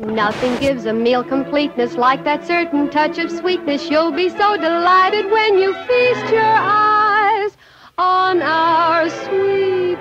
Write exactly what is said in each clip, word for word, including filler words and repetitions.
Nothing gives a meal completeness like that certain touch of sweetness. You'll be so delighted when you feast your eyes on our sweet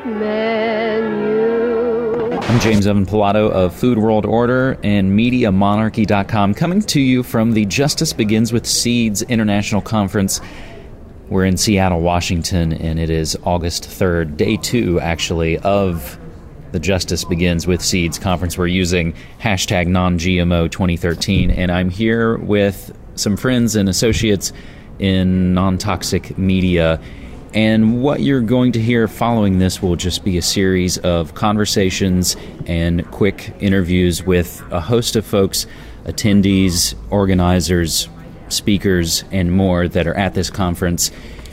menu. I'm James Evan Pilato of Food World Order and Media Monarchy dot com, coming to you from the Justice Begins with Seeds International Conference. We're in Seattle, Washington, and it is August third, day two, actually, of the Justice Begins with Seeds conference. We're using hashtag non G M O twenty thirteen, and I'm here with some friends and associates in non-toxic media. And what you're going to hear following this will just be a series of conversations and quick interviews with a host of folks, attendees, organizers, speakers, and more that are at this conference.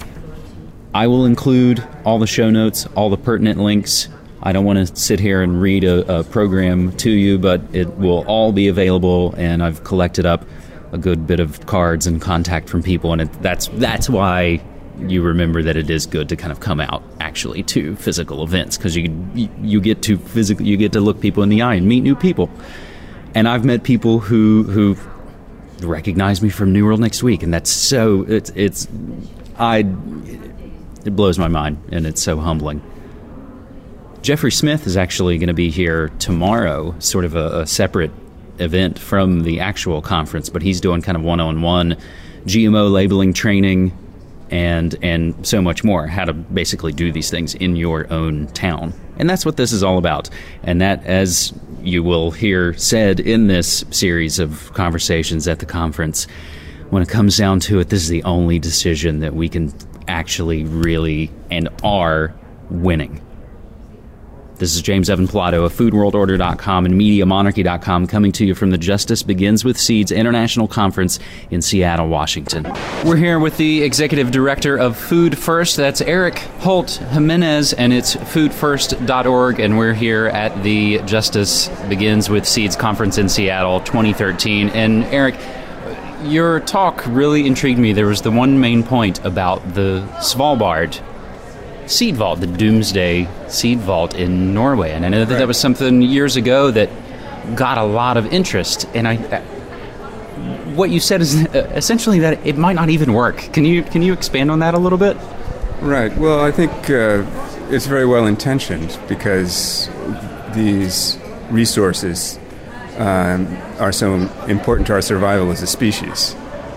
I will include all the show notes, all the pertinent links. I don't want to sit here and read a, a program to you, but it will all be available, and I've collected up a good bit of cards and contact from people, and it, that's that's why you remember that it is good to kind of come out actually to physical events, because you you get to physically you get to look people in the eye and meet new people. And I've met people who who recognize me from New World Next Week, and that's so it's it's I it blows my mind, and it's so humbling. Jeffrey Smith is actually going to be here tomorrow, sort of a, a separate event from the actual conference, but he's doing kind of one-on-one G M O labeling training and and so much more, how to basically do these things in your own town. And that's what this is all about. And that, as you will hear said in this series of conversations at the conference, when it comes down to it, this is the only decision that we can actually really and are winning. This is James Evan Pilato of Food World Order dot com and Media Monarchy dot com, coming to you from the Justice Begins with Seeds International Conference in Seattle, Washington. We're here with the Executive Director of Food First. That's Eric Holt Jimenez, and it's food first dot org, and we're here at the Justice Begins with Seeds Conference in Seattle twenty thirteen. And Eric, your talk really intrigued me. There was the one main point about the Svalbard seed vault, the Doomsday seed vault in Norway, and I know that right. that was something years ago that got a lot of interest. And I, uh, what you said is essentially that it might not even work. Can you can you expand on that a little bit? Right. Well, I think uh, it's very well intentioned, because these resources um, are so important to our survival as a species.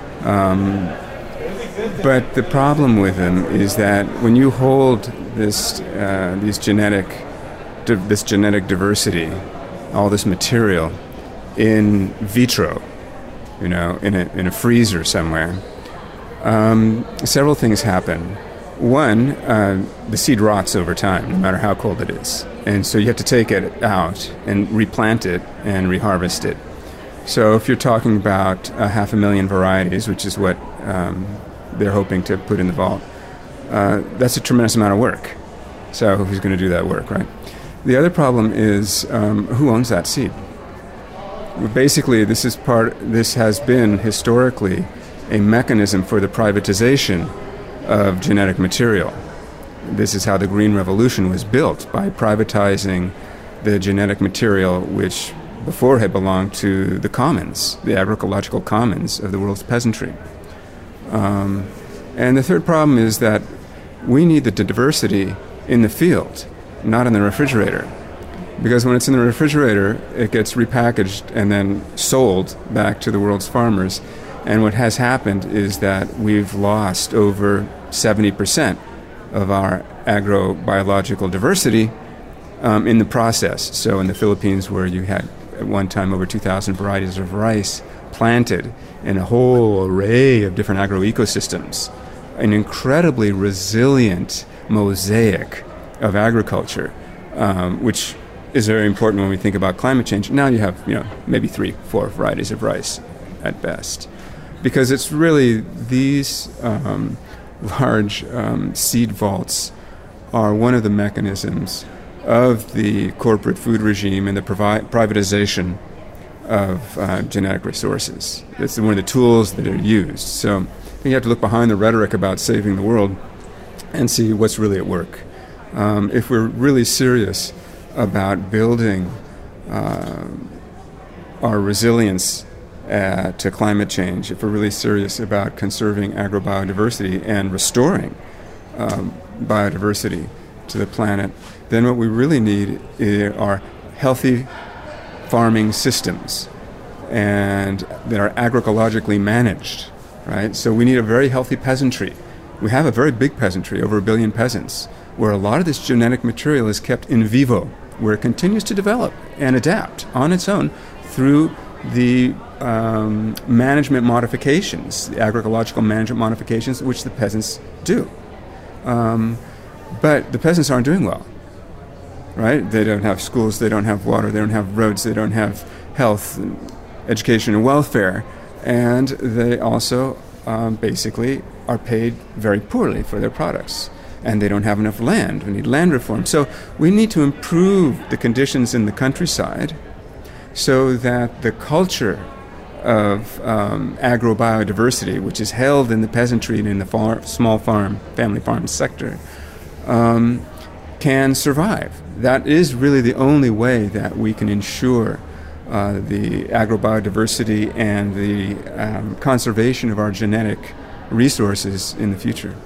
Um, But the problem with them is that when you hold this, uh, these genetic, di- this genetic diversity, all this material in vitro, you know, in a in a freezer somewhere, um, several things happen. One, uh, the seed rots over time, no matter how cold it is, and so you have to take it out and replant it and reharvest it. So if you're talking about a half a million varieties, which is what um, they're hoping to put in the vault, uh, that's a tremendous amount of work. So who's going to do that work, right? The other problem is um, who owns that seed? Basically, this is part. This has been historically a mechanism for the privatization of genetic material. This is how the Green Revolution was built, by privatizing the genetic material which before had belonged to the commons, the agroecological commons of the world's peasantry. Um, and the third problem is that we need the diversity in the field, not in the refrigerator. Because when it's in the refrigerator, it gets repackaged and then sold back to the world's farmers. And what has happened is that we've lost over seventy percent of our agrobiological diversity um, in the process. So in the Philippines, where you had at one time over two thousand varieties of rice planted in a whole array of different agroecosystems, an incredibly resilient mosaic of agriculture, um, which is very important when we think about climate change. Now you have, you know, maybe three, four varieties of rice at best, because it's really these um, large um, seed vaults are one of the mechanisms of the corporate food regime and the provi- privatization of uh, genetic resources. It's one of the tools that are used. So I think you have to look behind the rhetoric about saving the world and see what's really at work. Um, if we're really serious about building uh, our resilience uh, to climate change, if we're really serious about conserving agrobiodiversity and restoring um, biodiversity to the planet, then what we really need are healthy farming systems and that are agroecologically managed, right? So we need a very healthy peasantry. We have a very big peasantry, over a billion peasants, where a lot of this genetic material is kept in vivo, where it continues to develop and adapt on its own through the um, management modifications, the agroecological management modifications, which the peasants do. Um, but the peasants aren't doing well, right? They don't have schools, they don't have water, they don't have roads, they don't have health, and education, and welfare, and they also um, basically are paid very poorly for their products. And they don't have enough land. We need land reform. So we need to improve the conditions in the countryside so that the culture of um, agrobiodiversity, which is held in the peasantry and in the far, small farm, family farm sector, um, can survive. That is really the only way that we can ensure uh, the agrobiodiversity and the um, conservation of our genetic resources in the future.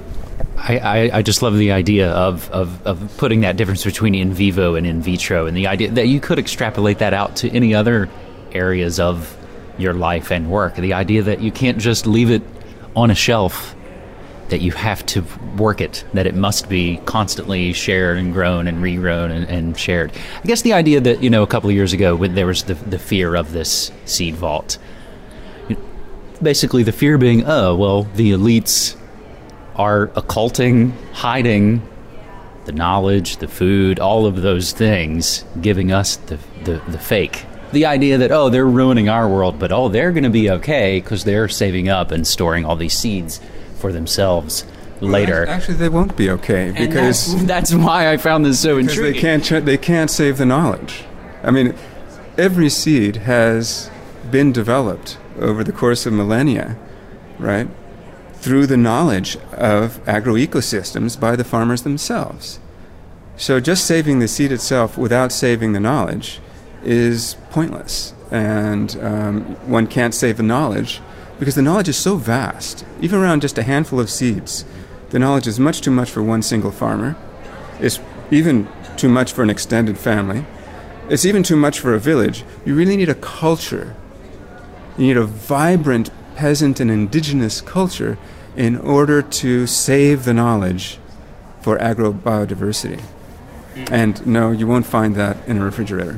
I, I, I just love the idea of, of, of putting that difference between in vivo and in vitro, and the idea that you could extrapolate that out to any other areas of your life and work. The idea that you can't just leave it on a shelf, that you have to work it, that it must be constantly shared and grown and regrown and, and shared. I guess the idea that, you know, a couple of years ago when there was the, the fear of this seed vault, basically the fear being, oh, well, the elites are occulting, hiding the knowledge, the food, all of those things, giving us the, the, the fake. The idea that, oh, they're ruining our world, but, oh, they're going to be okay because they're saving up and storing all these seeds for themselves later. Well, actually, they won't be okay because... That's, that's why I found this so because intriguing. They can't, ch- they can't save the knowledge. I mean, every seed has been developed over the course of millennia, right? Through the knowledge of agroecosystems by the farmers themselves. So just saving the seed itself without saving the knowledge is pointless. And um, one can't save the knowledge because the knowledge is so vast. Even around just a handful of seeds, the knowledge is much too much for one single farmer. It's even too much for an extended family. It's even too much for a village. You really need a culture. You need a vibrant peasant and indigenous culture in order to save the knowledge for agrobiodiversity. And no, you won't find that in a refrigerator.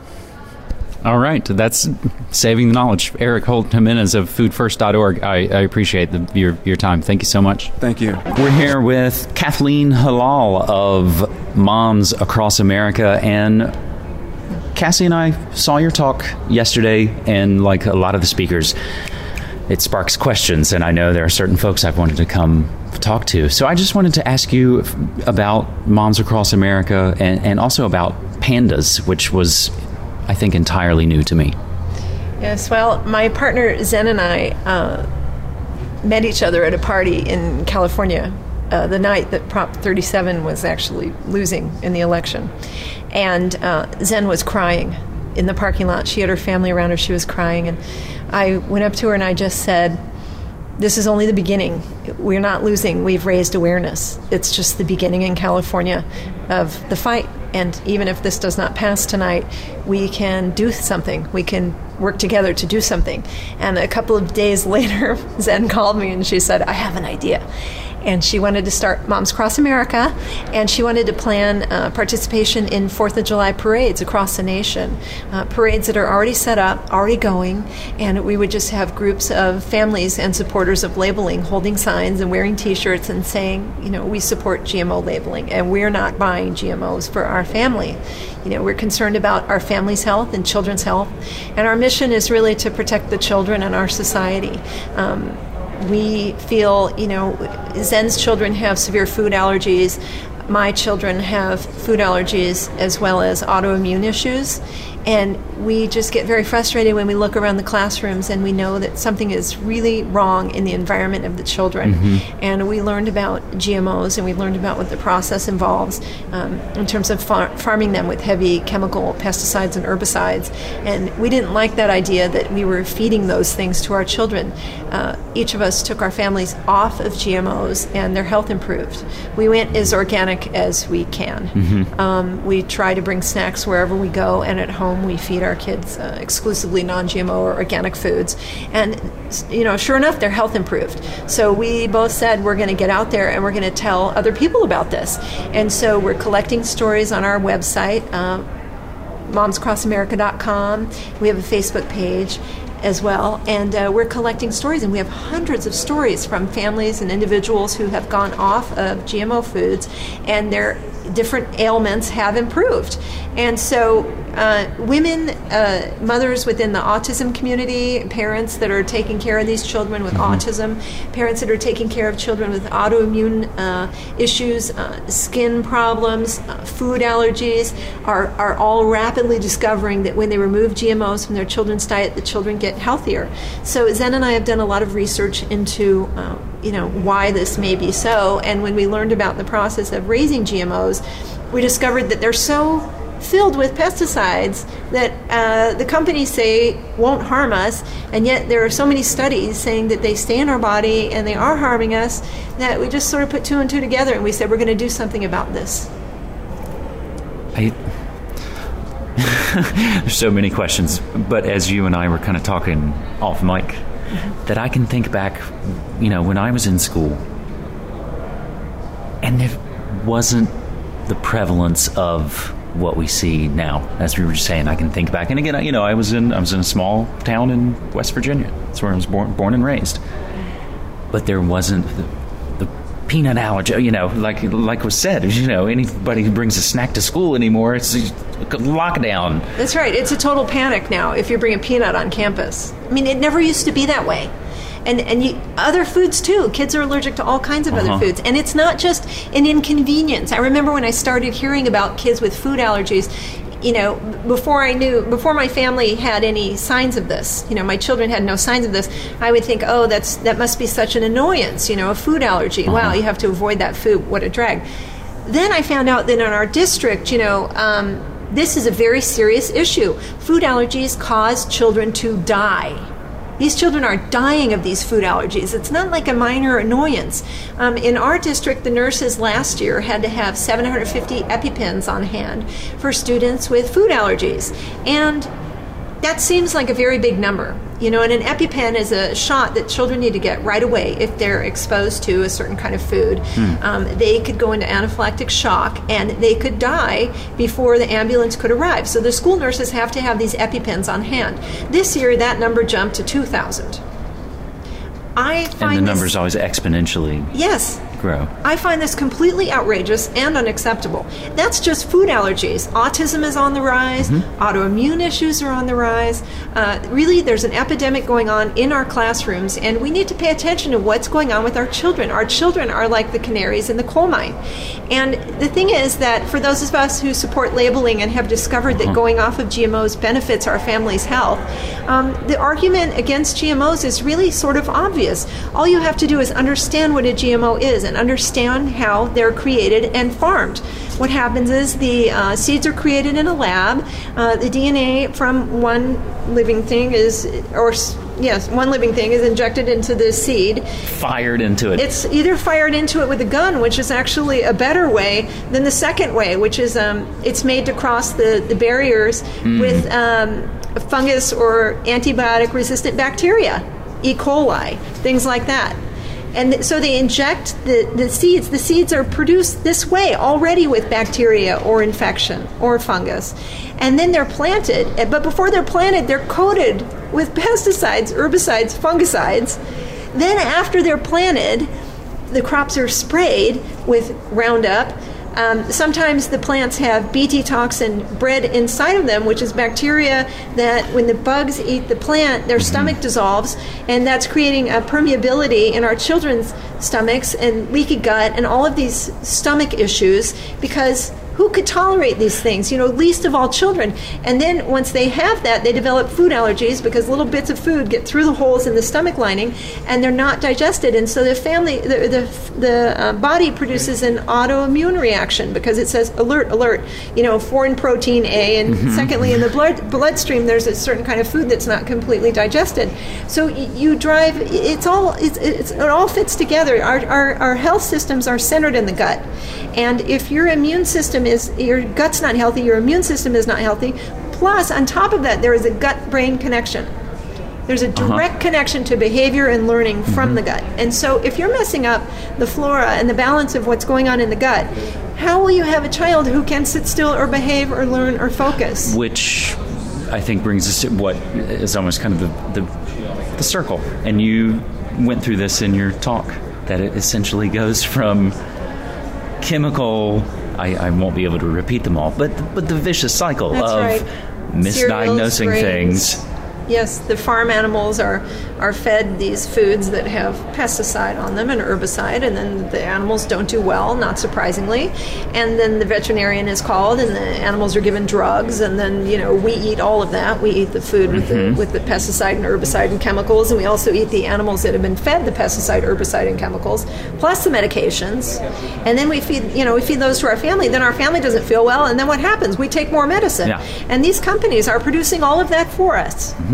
All right, that's saving the knowledge. Eric Holt Jimenez of food first dot org. I, I appreciate the, your, your time. Thank you so much. Thank you. We're here with Kathleen Halal of Moms Across America, and Cassie and I saw your talk yesterday, and like a lot of the speakers, it sparks questions, and I know there are certain folks I've wanted to come talk to. So I just wanted to ask you about Moms Across America and, and also about pandas, which was, I think, entirely new to me. Yes, well, my partner Zen and I uh, met each other at a party in California uh, the night that Prop thirty-seven was actually losing in the election. And uh, Zen was crying in the parking lot. She had her family around her. She was crying. And I went up to her and I just said, this is only the beginning. We're not losing. We've raised awareness. It's just the beginning in California of the fight. And even if this does not pass tonight, we can do something. We can work together to do something. And a couple of days later, Zen called me and she said, I have an idea. And she wanted to start Moms Across America, and she wanted to plan uh, participation in fourth of July parades across the nation, uh, parades that are already set up, already going, and we would just have groups of families and supporters of labeling holding signs and wearing T-shirts and saying, you know, we support G M O labeling, and we're not buying G M Os for our family. You know, we're concerned about our family's health and children's health, and our mission is really to protect the children in our society. Um, We feel, you know, Zen's children have severe food allergies. My children have food allergies as well as autoimmune issues. And we just get very frustrated when we look around the classrooms and we know that something is really wrong in the environment of the children. Mm-hmm. And we learned about G M Os, and we learned about what the process involves um, in terms of far- farming them with heavy chemical pesticides and herbicides. And we didn't like that idea that we were feeding those things to our children. Uh, each of us took our families off of G M Os, and their health improved. We went as organic as we can. Mm-hmm. Um, we try to bring snacks wherever we go, and at home we feed our kids uh, exclusively non-G M O or organic foods. And, you know, sure enough, their health improved. So we both said we're going to get out there and we're going to tell other people about this. And so we're collecting stories on our website, uh, moms cross america dot com. We have a Facebook page as well, and uh, we're collecting stories, and we have hundreds of stories from families and individuals who have gone off of G M O foods, and their different ailments have improved. And so uh, women, uh, mothers within the autism community, parents that are taking care of these children with mm-hmm. autism, parents that are taking care of children with autoimmune uh, issues, uh, skin problems, uh, food allergies, are, are all rapidly discovering that when they remove G M Os from their children's diet, the children get healthier. So Zen and I have done a lot of research into uh, you know, why this may be so. And when we learned about the process of raising G M Os, we discovered that they're so filled with pesticides that uh, the companies say won't harm us, and yet there are so many studies saying that they stay in our body and they are harming us, that we just sort of put two and two together, and we said we're going to do something about this. I, there's so many questions, but as you and I were kind of talking off mic, mm-hmm. that I can think back, you know, when I was in school, and there wasn't the prevalence of what we see now. As we were just saying, I can think back, and again, you know, I was in I was in a small town in West Virginia. That's where I was born, born and raised. But there wasn't the, the peanut allergy. You know, like like was said, you know, anybody who brings a snack to school anymore, it's a lockdown. That's right. It's a total panic now if you bring a peanut on campus. I mean, it never used to be that way. And and you, other foods too. Kids are allergic to all kinds of uh-huh. other foods. And it's not just an inconvenience. I remember when I started hearing about kids with food allergies, you know, before I knew, before my family had any signs of this, you know, my children had no signs of this, I would think, oh, that's that must be such an annoyance, you know, a food allergy. Uh-huh. Wow, you have to avoid that food. What a drag. Then I found out that in our district, you know, um, this is a very serious issue. Food allergies cause children to die. These children are dying of these food allergies. It's not like a minor annoyance. Um, in our district, the nurses last year had to have seven hundred fifty EpiPens on hand for students with food allergies. And that seems like a very big number. You know, and an EpiPen is a shot that children need to get right away if they're exposed to a certain kind of food. Hmm. Um, they could go into anaphylactic shock, and they could die before the ambulance could arrive. So the school nurses have to have these EpiPens on hand. This year, that number jumped to two thousand. I find and the numbers this, always exponentially yes. grow. I find this completely outrageous and unacceptable. That's just food allergies. Autism is on the rise. Mm-hmm. Autoimmune issues are on the rise. Uh, really, there's an epidemic going on in our classrooms, and we need to pay attention to what's going on with our children. Our children are like the canaries in the coal mine. And the thing is that for those of us who support labeling and have discovered that uh-huh. going off of G M Os benefits our family's health, um, the argument against G M Os is really sort of obvious. All you have to do is understand what a G M O is and understand how they're created and farmed. What happens is the uh, seeds are created in a lab. Uh, the D N A from one living thing is, or yes, one living thing is injected into the seed. Fired into it. It's either fired into it with a gun, which is actually a better way than the second way, which is um, it's made to cross the, the barriers mm. with um, fungus or antibiotic-resistant bacteria. E. coli, things like that. And so they inject the, the seeds. The seeds are produced this way already with bacteria or infection or fungus. And then they're planted. But before they're planted, they're coated with pesticides, herbicides, fungicides. Then after they're planted, the crops are sprayed with Roundup. Um, sometimes the plants have Bt toxin bred inside of them, which is bacteria that when the bugs eat the plant, their stomach dissolves, and that's creating a permeability in our children's stomachs and leaky gut and all of these stomach issues, because who could tolerate these things? You know, least of all children. And then once they have that, they develop food allergies because little bits of food get through the holes in the stomach lining, and they're not digested. And so the family, the the, the uh, body produces an autoimmune reaction because it says alert, alert. You know, foreign protein A, and mm-hmm. secondly, in the blood bloodstream, there's a certain kind of food that's not completely digested. So y- you drive. It's all. It's, it's it all fits together. Our, our our health systems are centered in the gut, and if your immune system is your gut's not healthy, your immune system is not healthy. Plus, on top of that, there is a gut-brain connection. There's a direct uh-huh. connection to behavior and learning from mm-hmm. the gut. And so if you're messing up the flora and the balance of what's going on in the gut, how will you have a child who can sit still or behave or learn or focus? Which I think brings us to what is almost kind of the, the, the circle. And you went through this in your talk, that it essentially goes from chemical, I, I won't be able to repeat them all, but, but the vicious cycle That's of right. misdiagnosing Cereals, grains. things. Yes, the farm animals are, are fed these foods that have pesticide on them and herbicide, and then the animals don't do well, not surprisingly. And then the veterinarian is called, and the animals are given drugs, and then, you know, we eat all of that. We eat the food with mm-hmm. the with the pesticide and herbicide and chemicals, and we also eat the animals that have been fed the pesticide, herbicide, and chemicals, plus the medications. And then we feed, you know, we feed those to our family. Then our family doesn't feel well, and then what happens? We take more medicine. Yeah. And these companies are producing all of that for us. Mm-hmm.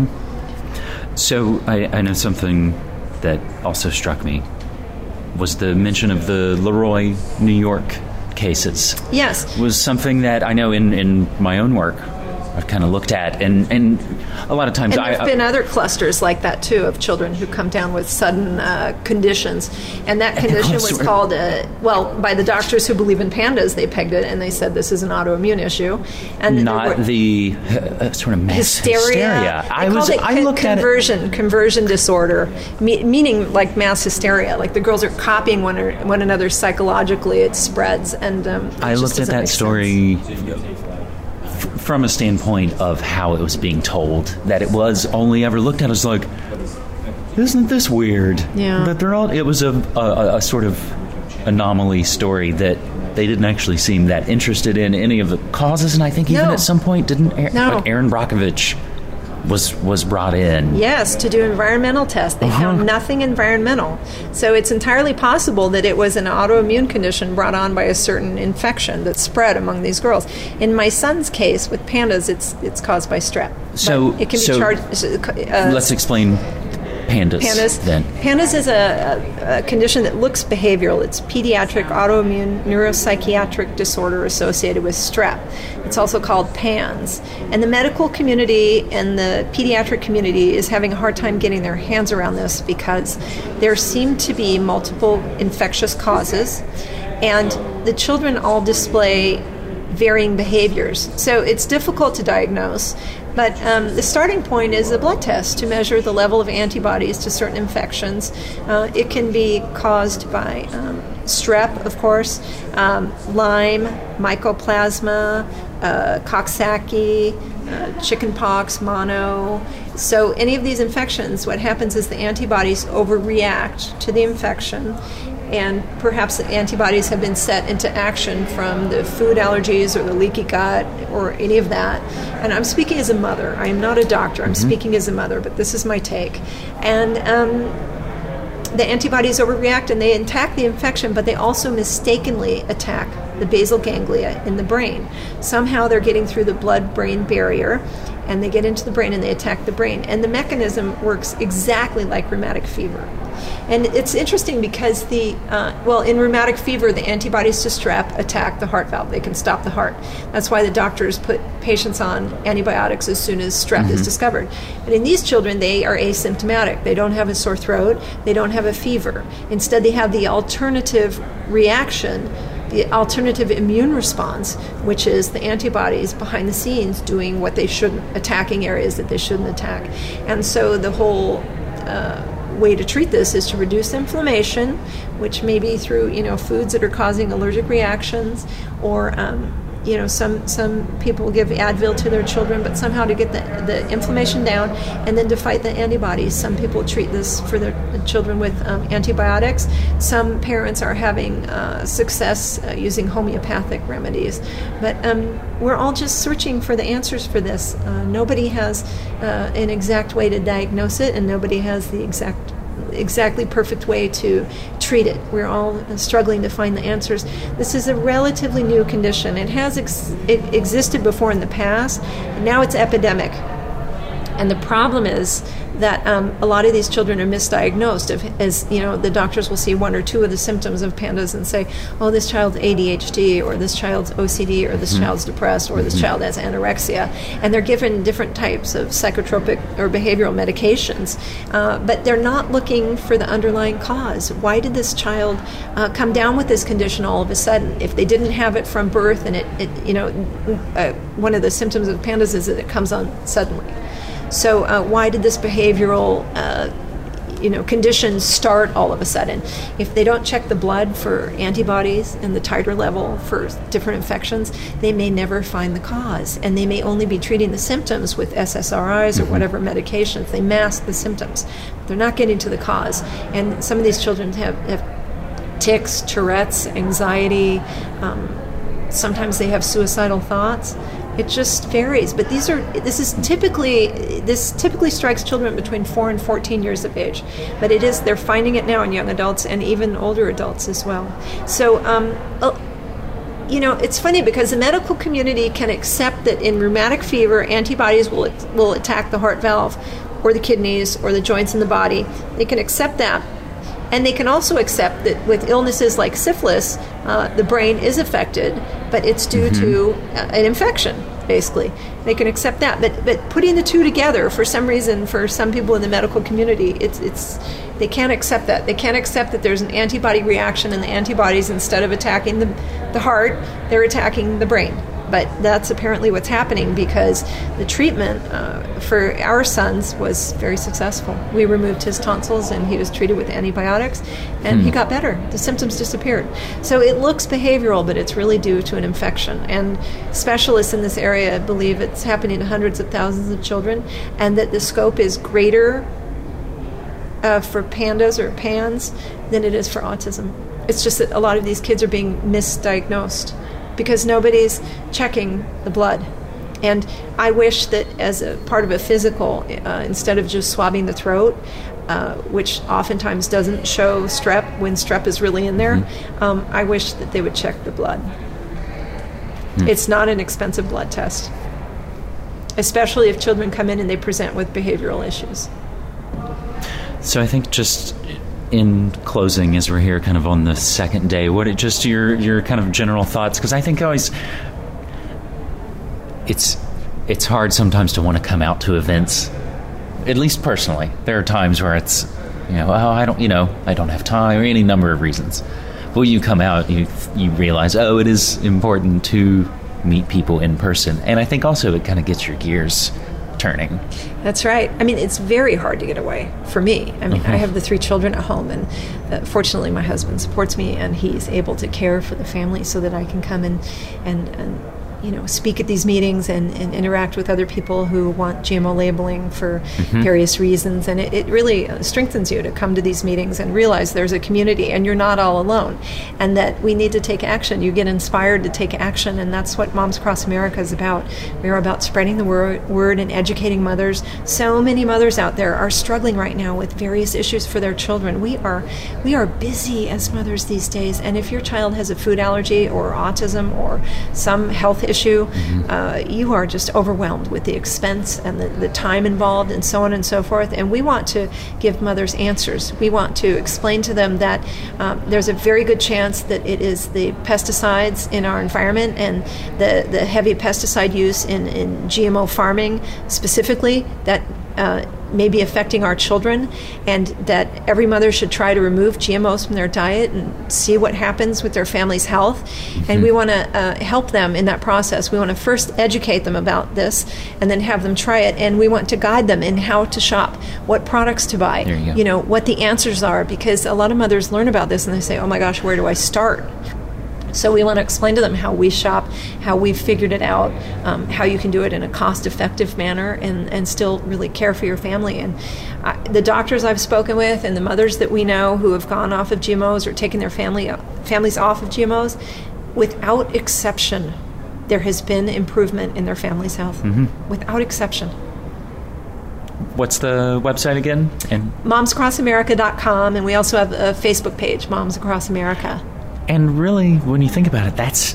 So I, I know something that also struck me was the mention of the Leroy, New York cases. Yes. Was something that I know in, in my own work I've kind of looked at, and, and a lot of times and I... there's been other clusters like that, too, of children who come down with sudden uh, conditions. And that condition was called, uh, well, by the doctors who believe in pandas, they pegged it, and they said this is an autoimmune issue. And Not the uh, sort of mass hysteria. hysteria. I called it I looked conversion, at it. conversion disorder, me, meaning like mass hysteria. Like the girls are copying one, or, one another psychologically, it spreads. And um, it I looked at that story... from a standpoint of how it was being told, that it was only ever looked at as like, isn't this weird? Yeah. But they're all, it was a, a, a sort of anomaly story that they didn't actually seem that interested in any of the causes, and I think even no. at some point didn't no. like Aaron Brockovich was was brought in. Yes, to do environmental tests. They uh-huh. found nothing environmental. So it's entirely possible that it was an autoimmune condition brought on by a certain infection that spread among these girls. In my son's case with pandas, it's it's caused by strep. So but it can be so charged. Uh, let's explain pandas. Pandas. Then Pandas is a, a, a condition that looks behavioral. It's pediatric autoimmune neuropsychiatric disorder associated with strep. It's also called PANS. And the medical community and the pediatric community is having a hard time getting their hands around this because there seem to be multiple infectious causes, and the children all display varying behaviors. So it's difficult to diagnose, but um, the starting point is a blood test to measure the level of antibodies to certain infections. Uh, it can be caused by um, strep, of course, um, Lyme, Mycoplasma, uh, Coxsackie, uh, chickenpox, mono. So any of these infections, what happens is the antibodies overreact to the infection, and perhaps the antibodies have been set into action from the food allergies or the leaky gut or any of that. And I'm speaking as a mother. I am not a doctor. I'm mm-hmm. speaking as a mother, but this is my take. And um, the antibodies overreact and they attack the infection, but they also mistakenly attack the basal ganglia in the brain. Somehow they're getting through the blood-brain barrier, and they get into the brain and they attack the brain. And the mechanism works exactly like rheumatic fever. And it's interesting because the, uh, well, in rheumatic fever, the antibodies to strep attack the heart valve. They can stop the heart. That's why the doctors put patients on antibiotics as soon as strep mm-hmm. is discovered. But in these children, they are asymptomatic. They don't have a sore throat. They don't have a fever. Instead, they have the alternative reaction, the alternative immune response, which is the antibodies behind the scenes doing what they shouldn't, attacking areas that they shouldn't attack. And so the whole uh, way to treat this is to reduce inflammation, which may be through, you know, foods that are causing allergic reactions, or um, you know, some some people give Advil to their children, but somehow to get the, the inflammation down and then to fight the antibodies. Some people treat this for their children with um, antibiotics. Some parents are having uh, success uh, using homeopathic remedies. But um, we're all just searching for the answers for this. Uh, nobody has uh, an exact way to diagnose it, and nobody has the exact exactly perfect way to treat it. We're all struggling to find the answers. This is a relatively new condition. It has ex- it existed before in the past, and now it's epidemic. And the problem is that um, a lot of these children are misdiagnosed. If, as you know, the doctors will see one or two of the symptoms of pandas and say, "Oh, this child's A D H D, or this child's O C D, or this mm-hmm. child's depressed, or this mm-hmm. child has anorexia," and they're given different types of psychotropic or behavioral medications, uh, but they're not looking for the underlying cause. Why did this child uh, come down with this condition all of a sudden? If they didn't have it from birth, and it, it you know, uh, one of the symptoms of pandas is that it comes on suddenly. So uh, why did this behavioral, uh, you know, condition start all of a sudden? If they don't check the blood for antibodies and the titer level for different infections, they may never find the cause, and they may only be treating the symptoms with S S R Is or whatever medications. They mask the symptoms. They're not getting to the cause. And some of these children have, have tics, Tourette's, anxiety. Um, sometimes they have suicidal thoughts. It just varies, but these are. This is typically. This typically strikes children between four and fourteen years of age, but it is. They're finding it now in young adults and even older adults as well. So, um, you know, it's funny because the medical community can accept that in rheumatic fever, antibodies will will attack the heart valve, or the kidneys, or the joints in the body. They can accept that. And they can also accept that with illnesses like syphilis, uh, the brain is affected, but it's due mm-hmm. to uh, an infection, basically. They can accept that. But but putting the two together, for some reason, for some people in the medical community, it's it's they can't accept that. They can't accept that there's an antibody reaction, and the antibodies, instead of attacking the, the heart, they're attacking the brain. But that's apparently what's happening because the treatment uh, for our sons was very successful. We removed his tonsils and he was treated with antibiotics and hmm. he got better. The symptoms disappeared. So it looks behavioral, but it's really due to an infection. And specialists in this area believe it's happening to hundreds of thousands of children and that the scope is greater uh, for pandas or PANS than it is for autism. It's just that a lot of these kids are being misdiagnosed because nobody's checking the blood. And I wish that as a part of a physical, uh, instead of just swabbing the throat, uh, which oftentimes doesn't show strep when strep is really in there, mm-hmm. um, I wish that they would check the blood. Mm. It's not an expensive blood test, especially if children come in and they present with behavioral issues. So I think just in closing, as we're here kind of on the second day, what it just your your kind of general thoughts, because I think always it's it's hard sometimes to want to come out to events, at least personally. There are times where it's, you know, oh, I don't, you know, I don't have time, or any number of reasons. But when you come out, you you realize, oh, it is important to meet people in person, and I think also it kind of gets your gears turning. That's right. I mean, it's very hard to get away for me. I mean, mm-hmm. I have the three children at home, and uh, fortunately my husband supports me, and he's able to care for the family so that I can come and, and, and you know, speak at these meetings and, and interact with other people who want G M O labeling for mm-hmm. various reasons. And it, it really strengthens you to come to these meetings and realize there's a community and you're not all alone, and that we need to take action. You get inspired to take action, and that's what Moms Across America is about. We are about spreading the word, word and educating mothers. So many mothers out there are struggling right now with various issues for their children. We are we are busy as mothers these days, and if your child has a food allergy or autism or some health issue, mm-hmm. uh, you are just overwhelmed with the expense and the, the time involved and so on and so forth. And we want to give mothers answers. We want to explain to them that um, there's a very good chance that it is the pesticides in our environment and the, the heavy pesticide use in, in G M O farming specifically that uh, may be affecting our children, and that every mother should try to remove G M Os from their diet and see what happens with their family's health. Mm-hmm. And we want to uh, help them in that process. We want to first educate them about this and then have them try it, and we want to guide them in how to shop, what products to buy, you, you know, what the answers are, because a lot of mothers learn about this and they say, oh my gosh, where do I start? So we want to explain to them how we shop, how we've figured it out, um, how you can do it in a cost-effective manner and, and still really care for your family. And I, the doctors I've spoken with and the mothers that we know who have gone off of G M Os or taken their family families off of G M Os, without exception, there has been improvement in their family's health. Mm-hmm. Without exception. What's the website again? And moms across america dot com, and we also have a Facebook page, Moms Across America. And really, when you think about it, that's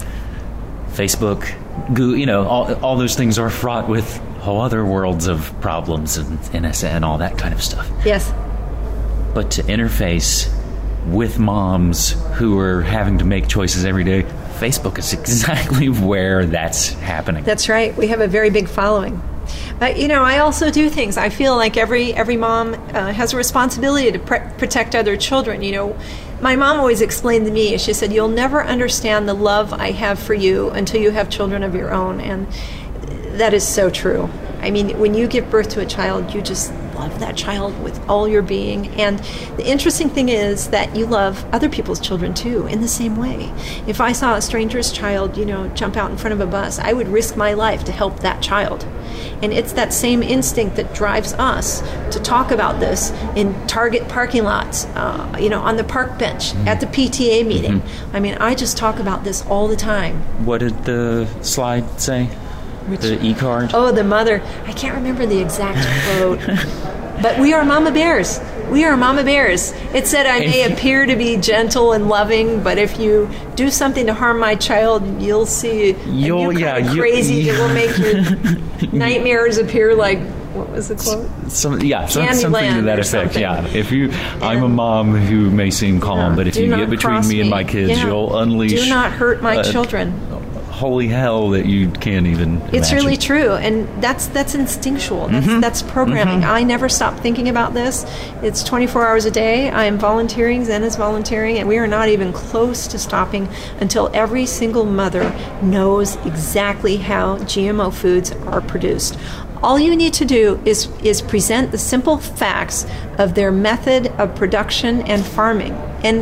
Facebook, Google, you know, all, all those things are fraught with whole other worlds of problems and N S A and all that kind of stuff. Yes. But to interface with moms who are having to make choices every day, Facebook is exactly where that's happening. That's right. We have a very big following. But, you know, I also do things. I feel like every every mom uh, has a responsibility to pre- protect other children. You know, my mom always explained to me, she said, you'll never understand the love I have for you until you have children of your own. And that is so true. I mean, when you give birth to a child, you just love that child with all your being. And the interesting thing is that you love other people's children, too, in the same way. If I saw a stranger's child, you know, jump out in front of a bus, I would risk my life to help that child. And it's that same instinct that drives us to talk about this in Target parking lots, uh, you know, on the park bench, mm-hmm. at the P T A meeting. Mm-hmm. I mean, I just talk about this all the time. What did the slide say? Which, the e-card? Oh, the mother. I can't remember the exact quote. But we are mama bears. We are mama bears. It said, I may appear to be gentle and loving, but if you do something to harm my child, you'll see you'll, you yeah, kind of you, crazy. You, it will make your nightmares appear like, what was the quote? Some, yeah, some, something to that effect. Something. Yeah, if you, and I'm a mom who may seem calm, yeah, but if you get between me, me and my kids, yeah. you'll unleash. Do not hurt my uh, children. Holy hell that you can't even It's imagine. Really true, and that's that's instinctual. That's, mm-hmm. that's programming. Mm-hmm. I never stop thinking about this. It's twenty-four hours a day. I am volunteering, Zen is volunteering, and we are not even close to stopping until every single mother knows exactly how G M O foods are produced. All you need to do is is present the simple facts of their method of production and farming, and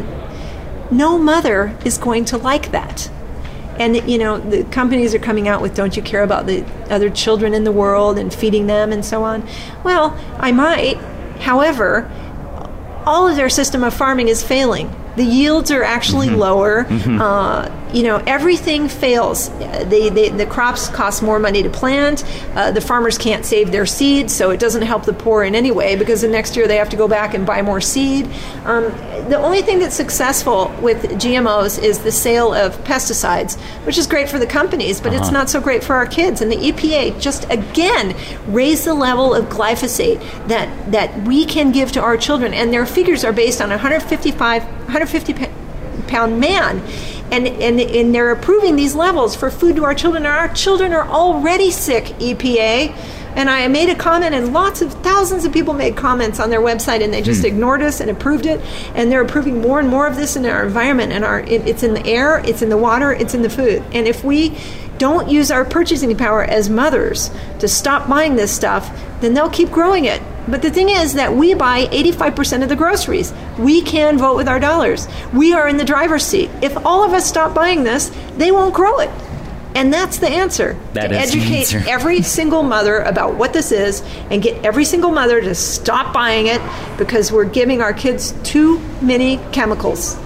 no mother is going to like that. And, you know, the companies are coming out with, don't you care about the other children in the world and feeding them and so on? Well, I might. However, all of their system of farming is failing. The yields are actually mm-hmm. lower. Mm-hmm. Uh, you know, everything fails. They, they, the crops cost more money to plant. Uh, the farmers can't save their seed, so it doesn't help the poor in any way because the next year they have to go back and buy more seed. Um, the only thing that's successful with G M Os is the sale of pesticides, which is great for the companies, but uh-huh. it's not so great for our kids. And the E P A just, again, raised the level of glyphosate that, that we can give to our children. And their figures are based on a one hundred fifty-five, one hundred fifty pound man. And, and and they're approving these levels for food to our children. And our children are already sick, E P A. And I made a comment, and lots of thousands of people made comments on their website, and they just hmm. ignored us and approved it. And they're approving more and more of this in our environment. And our it, it's in the air, it's in the water, it's in the food. And if we don't use our purchasing power as mothers to stop buying this stuff, then they'll keep growing it. But the thing is that we buy eighty-five percent of the groceries. We can vote with our dollars. We are in the driver's seat. If all of us stop buying this, they won't grow it. And that's the answer. That to is educate the answer. Every single mother about what this is and get every single mother to stop buying it because we're giving our kids too many chemicals.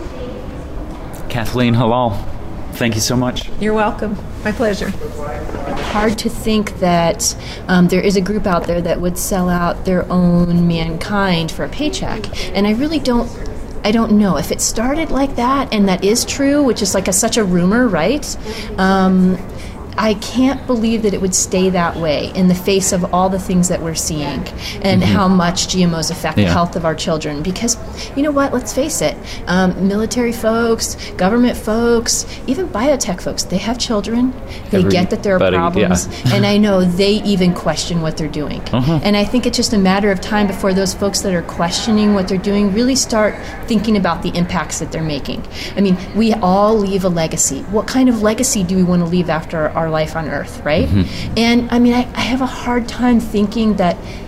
Kathleen Halal, thank you so much. You're welcome. My pleasure. Hard to think that um, there is a group out there that would sell out their own mankind for a paycheck. And I really don't I don't know if it started like that, and that is true, which is like a, such a rumor, right? Um, I can't believe that it would stay that way in the face of all the things that we're seeing and mm-hmm. how much G M Os affect yeah. the health of our children. Because, you know what, let's face it, um, military folks, government folks, even biotech folks, they have children. They Every get that there are buddy, problems. Yeah. And I know they even question what they're doing. Uh-huh. And I think it's just a matter of time before those folks that are questioning what they're doing really start thinking about the impacts that they're making. I mean, we all leave a legacy. What kind of legacy do we want to leave after our life on Earth, right? Mm-hmm. And I mean, I, I have a hard time thinking that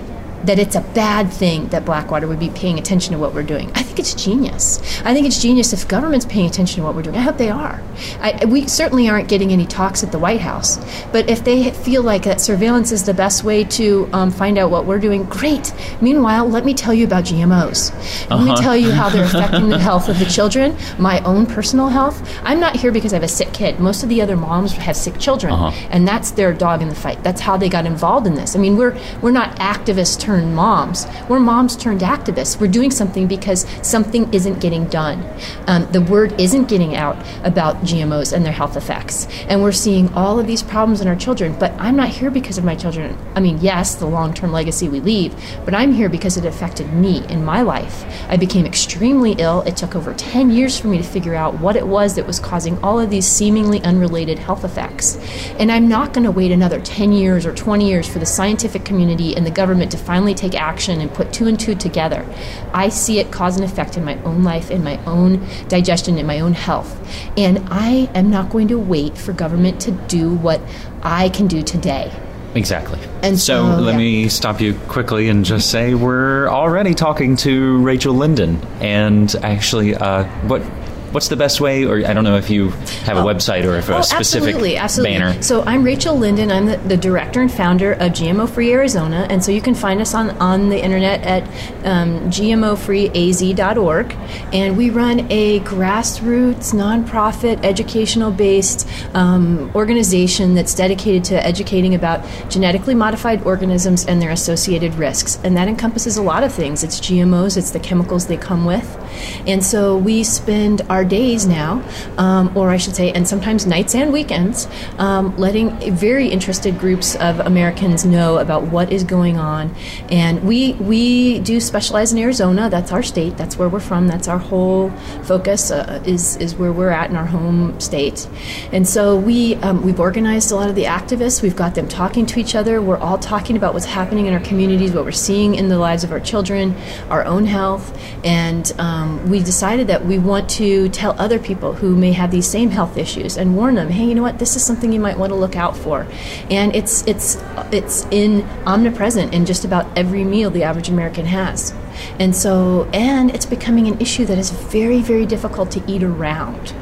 that it's a bad thing that Blackwater would be paying attention to what we're doing. I think it's genius. I think it's genius if government's paying attention to what we're doing. I hope they are. I, we certainly aren't getting any talks at the White House, but if they feel like that surveillance is the best way to um, find out what we're doing, great. Meanwhile, let me tell you about G M Os. Let uh-huh. me tell you how they're affecting the health of the children, my own personal health. I'm not here because I have a sick kid. Most of the other moms have sick children, uh-huh. and that's their dog in the fight. That's how they got involved in this. I mean, we're we're not activists turned moms. We're moms turned activists. We're doing something because something isn't getting done. Um, the word isn't getting out about G M Os and their health effects. And we're seeing all of these problems in our children. But I'm not here because of my children. I mean, yes, the long-term legacy we leave, but I'm here because it affected me in my life. I became extremely ill. It took over ten years for me to figure out what it was that was causing all of these seemingly unrelated health effects. And I'm not going to wait another ten years or twenty years for the scientific community and the government to finally take action and put two and two together. I see it cause an effect in my own life, in my own digestion, in my own health. And I am not going to wait for government to do what I can do today. Exactly. And so, so let yeah. me stop you quickly and just say we're already talking to Rachel Linden. And actually, uh, what what's the best way, or I don't know if you have a oh. website or if a oh, specific absolutely, absolutely. banner. So I'm Rachel Linden. I'm the, the director and founder of G M O Free Arizona. And so you can find us on, on the internet at um, G M O free A Z dot org. And we run a grassroots, nonprofit, educational-based um, organization that's dedicated to educating about genetically modified organisms and their associated risks. And that encompasses a lot of things. It's G M Os, it's the chemicals they come with. And so we spend our days now, um, or I should say, and sometimes nights and weekends, um, letting very interested groups of Americans know about what is going on. And we we do specialize in Arizona. That's our state. That's where we're from. That's our whole focus uh, is is where we're at in our home state. And so we um, we've organized a lot of the activists. We've got them talking to each other. We're all talking about what's happening in our communities, what we're seeing in the lives of our children, our own health, and um, we decided that we want to tell other people who may have these same health issues and warn them, hey, you know what, this is something you might want to look out for. And it's it's it's in omnipresent in just about every meal the average American has. And so, and it's becoming an issue that is very, very difficult to eat around.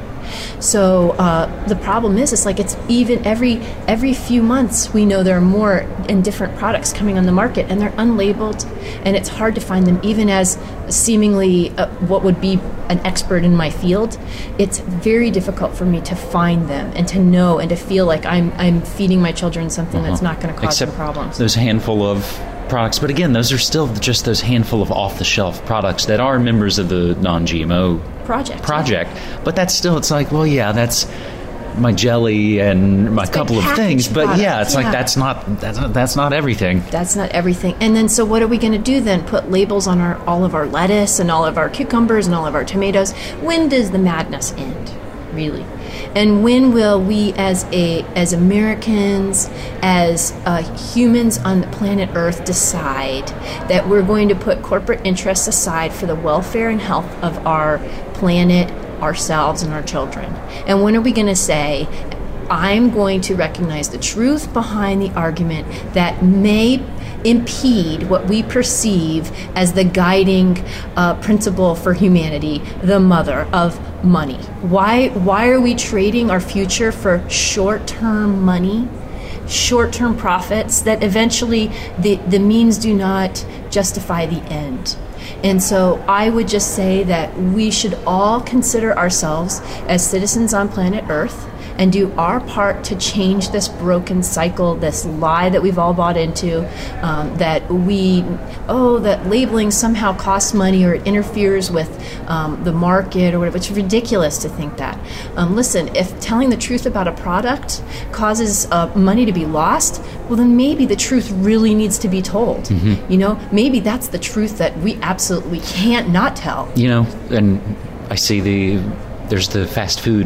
So uh, the problem is, it's like it's even every every few months we know there are more and different products coming on the market, and they're unlabeled, and it's hard to find them. Even as seemingly uh, what would be an expert in my field, it's very difficult for me to find them and to know and to feel like I'm I'm feeding my children something uh-huh. that's not going to cause Except them problems. Those handful of products, but again, those are still just those handful of off-the-shelf products that are members of the non-G M O project. Project, yeah. But that's still, it's like, well, yeah, that's my jelly and my it's couple of things, but product. yeah, it's yeah. like that's not that's not, that's not everything. That's not everything. And then, so what are we going to do then? Put labels on our all of our lettuce and all of our cucumbers and all of our tomatoes? When does the madness end, really? And when will we, as a as Americans, as uh, humans on the planet Earth, decide that we're going to put corporate interests aside for the welfare and health of our planet, ourselves, and our children? And when are we going to say, I'm going to recognize the truth behind the argument that may impede what we perceive as the guiding uh, principle for humanity, the mother of money? Why why are we trading our future for short-term money, short-term profits that eventually the, the means do not justify the end? And so I would just say that we should all consider ourselves as citizens on planet Earth and do our part to change this broken cycle, this lie that we've all bought into, um, that we, oh, that labeling somehow costs money or it interferes with um, the market or whatever. It's ridiculous to think that. Um, listen, if telling the truth about a product causes uh, money to be lost, well, then maybe the truth really needs to be told. Mm-hmm. You know, maybe that's the truth that we absolutely can't not tell. You know, and I see the, there's the fast food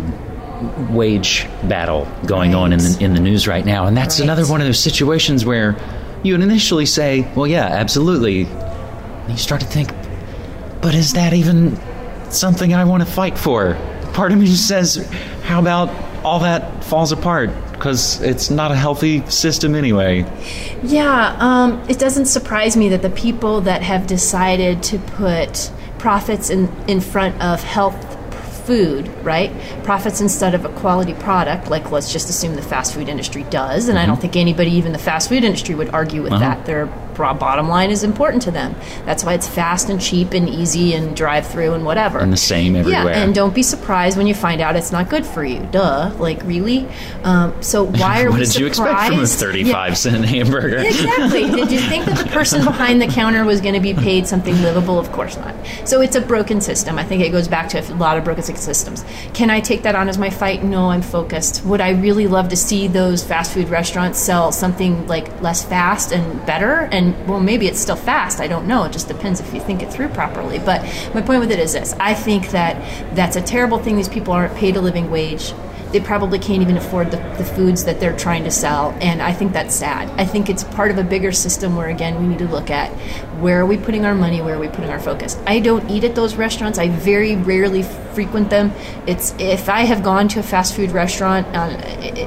wage battle going right. on in the, in the news right now, and that's right. another one of those situations where you would initially say, well, yeah, absolutely, and you start to think, but is that even something I want to fight for? Part of me just says, how about all that falls apart? because it's not a healthy system anyway. Yeah, um, it doesn't surprise me that the people that have decided to put profits in, in front of health food, right? Profits instead of a quality product, like let's just assume the fast food industry does, and mm-hmm. I don't think anybody, even the fast food industry, would argue with uh-huh. that. Their bottom line is important to them. That's why it's fast and cheap and easy and drive-through and whatever. And the same everywhere. Yeah, and don't be surprised when you find out it's not good for you. Duh. Like, really? Um, so why are what we did surprised? you expect from a thirty-five yeah. cent hamburger? Exactly. Did you think that the person behind the counter was going to be paid something livable? Of course not. So it's a broken system. I think it goes back to a lot of broken systems. Can I take that on as my fight? No, I'm focused. Would I really love to see those fast food restaurants sell something like less fast and better? And well, maybe it's still fast. I don't know. It just depends if you think it through properly. But my point with it is this. I think that that's a terrible thing. These people aren't paid a living wage. They probably can't even afford the, the foods that they're trying to sell. And I think that's sad. I think it's part of a bigger system where, again, we need to look at where are we putting our money, where are we putting our focus. I don't eat at those restaurants. I very rarely frequent them. It's if I have gone to a fast food restaurant uh,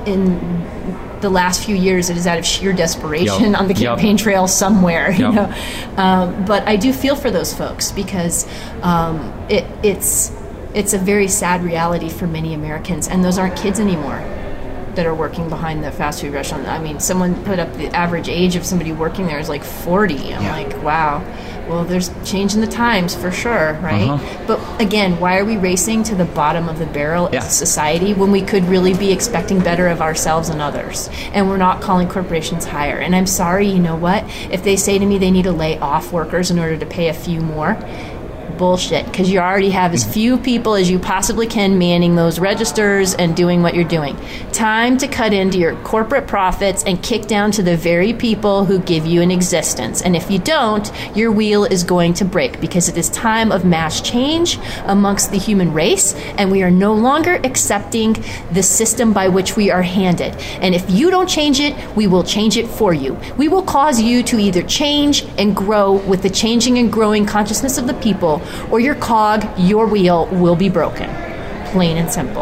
in the last few years, it is out of sheer desperation yep. on the campaign yep. trail somewhere, you yep. know. Um, but I do feel for those folks because um, it, it's it's a very sad reality for many Americans, and those aren't kids anymore that are working behind the fast food restaurant. I mean, someone put up the average age of somebody working there is like forty. I'm yeah. like, wow. Well, there's change in the times for sure, right? Uh-huh. But again, why are we racing to the bottom of the barrel yeah. as a society when we could really be expecting better of ourselves and others? And we're not calling corporations higher. And I'm sorry, you know what? If they say to me they need to lay off workers in order to pay a few more, bullshit, because you already have as few people as you possibly can manning those registers and doing what you're doing. Time to cut into your corporate profits and kick down to the very people who give you an existence. And if you don't, your wheel is going to break, because it is time of mass change amongst the human race, and we are no longer accepting the system by which we are handed. And if you don't change it, we will change it for you. We will cause you to either change and grow with the changing and growing consciousness of the people, or your cog, your wheel, will be broken. Plain and simple.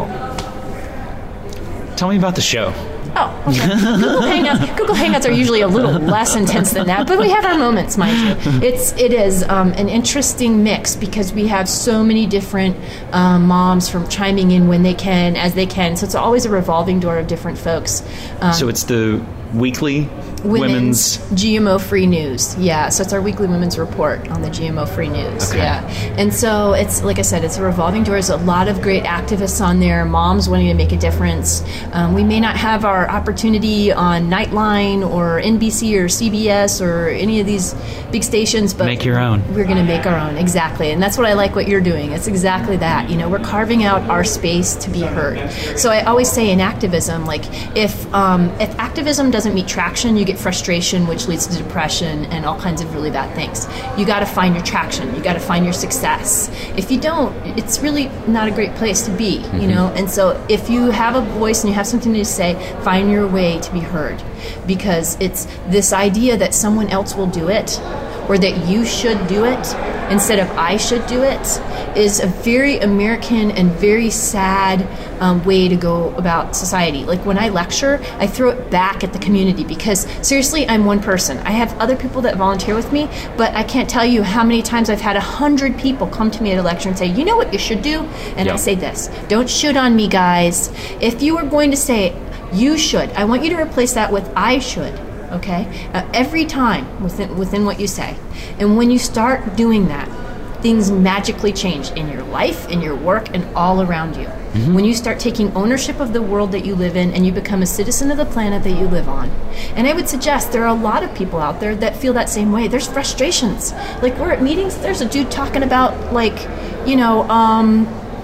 Tell me about the show. Oh, okay. Google Hangouts. Google Hangouts are usually a little less intense than that, but we have our moments, mind you. It's it is um, an interesting mix because we have so many different um, moms from chiming in when they can, as they can. So it's always a revolving door of different folks. Um, so it's the weekly Women's, women's G M O-free news. Yeah, so it's our weekly women's report on the G M O-free news. Okay. Yeah, and so it's, like I said, it's a revolving door. There's a lot of great activists on there, moms wanting to make a difference. Um, we may not have our opportunity on Nightline or N B C or C B S or any of these big stations, but make your own. We're going to make our own, exactly. And that's what I like what you're doing. It's exactly that. You know, we're carving out our space to be heard. So I always say in activism, like if um, if activism doesn't meet traction, you get frustration, which leads to depression and all kinds of really bad things. You got to find your traction. You got to find your success. If you don't, it's really not a great place to be, mm-hmm. you know? And so if you have a voice and you have something to say, find your way to be heard, because it's this idea that someone else will do it or that you should do it instead of I should do it is a very American and very sad um, way to go about society. Like when I lecture, I throw it back at the community because seriously, I'm one person. I have other people that volunteer with me, but I can't tell you how many times I've had a hundred people come to me at a lecture and say, you know what you should do? And yep. I say this, don't shoot on me, guys. If you are going to say you should, I want you to replace that with I should. Okay, uh, every time within within what you say. And when you start doing that, things magically change in your life, in your work, and all around you. Mm-hmm. When you start taking ownership of the world that you live in and you become a citizen of the planet that you live on. And I would suggest there are a lot of people out there that feel that same way. There's frustrations. Like we're at meetings, there's a dude talking about like, you know, um,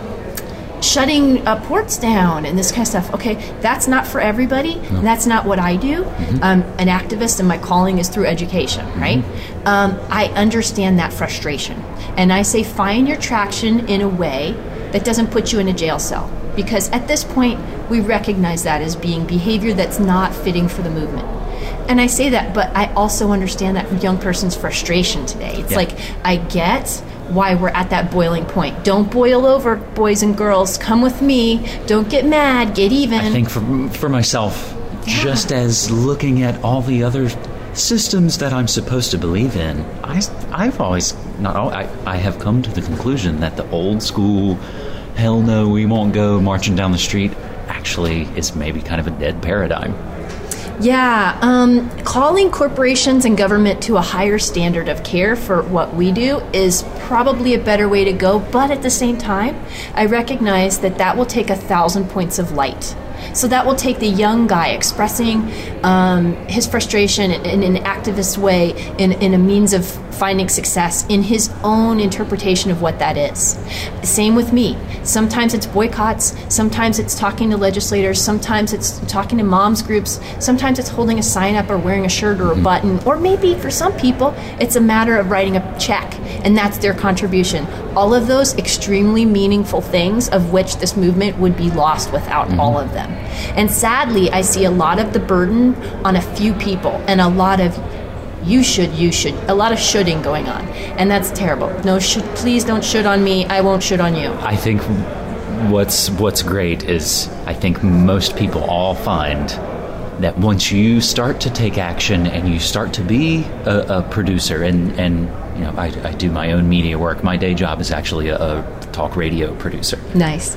shutting uh, ports down and this kind of stuff. Okay, that's not for everybody. No. That's not what I do. Mm-hmm. Um, an activist, and my calling is through education, mm-hmm. right? Um, I understand that frustration. And I say find your traction in a way that doesn't put you in a jail cell. Because at this point, we recognize that as being behavior that's not fitting for the movement. And I say that, but I also understand that young person's frustration today. It's yeah. like, I get why we're at that boiling point. Don't boil over, boys and girls. Come with me. Don't get mad. Get even. I think for for myself, just as looking at all the other systems that I'm supposed to believe in, I, I've always, not all, I, I have come to the conclusion that the old school, hell no, we won't go marching down the street, actually is maybe kind of a dead paradigm. Yeah, um, calling corporations and government to a higher standard of care for what we do is probably a better way to go, but at the same time, I recognize that that will take a thousand points of light. So that will take the young guy expressing um, his frustration in, in an activist way, in, in a means of finding success in his own interpretation of what that is. Same with me. Sometimes it's boycotts, sometimes it's talking to legislators, sometimes it's talking to moms groups, sometimes it's holding a sign up or wearing a shirt or a button, or maybe for some people it's a matter of writing a check, and that's their contribution. All of those extremely meaningful things of which this movement would be lost without mm-hmm. all of them. And sadly, I see a lot of the burden on a few people and a lot of you should, you should, a lot of shoulding going on. And that's terrible. No, should, please don't should on me. I won't should on you. I think what's what's great is I think most people all find that once you start to take action and you start to be a, a producer, and, and you know, I, I do my own media work. My day job is actually a, a talk radio producer. Nice.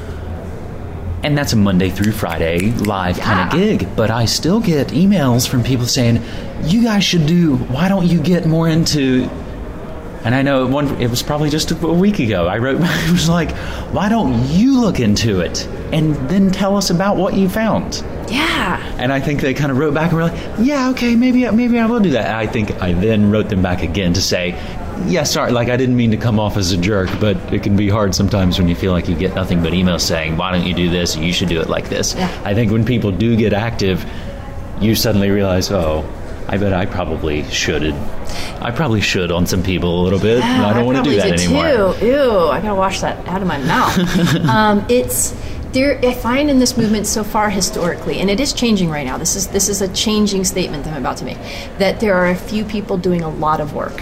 And that's a Monday through Friday live yeah. kind of gig. But I still get emails from people saying, you guys should do, why don't you get more into... And I know one, it was probably just a week ago. I wrote, it was like, why don't you look into it and then tell us about what you found? Yeah. And I think they kind of wrote back and were like, yeah, okay, maybe, maybe I will do that. And I think I then wrote them back again to say, yeah, sorry, like I didn't mean to come off as a jerk, but it can be hard sometimes when you feel like you get nothing but emails saying, why don't you do this? You should do it like this. Yeah. I think when people do get active, you suddenly realize, oh, I bet I probably should. I probably should on some people a little bit. Yeah, I don't I want to do that anymore. Too. Ew, I gotta wash that out of my mouth. um, it's there. I find in this movement so far historically, and it is changing right now. This is this is a changing statement that I'm about to make. That there are a few people doing a lot of work.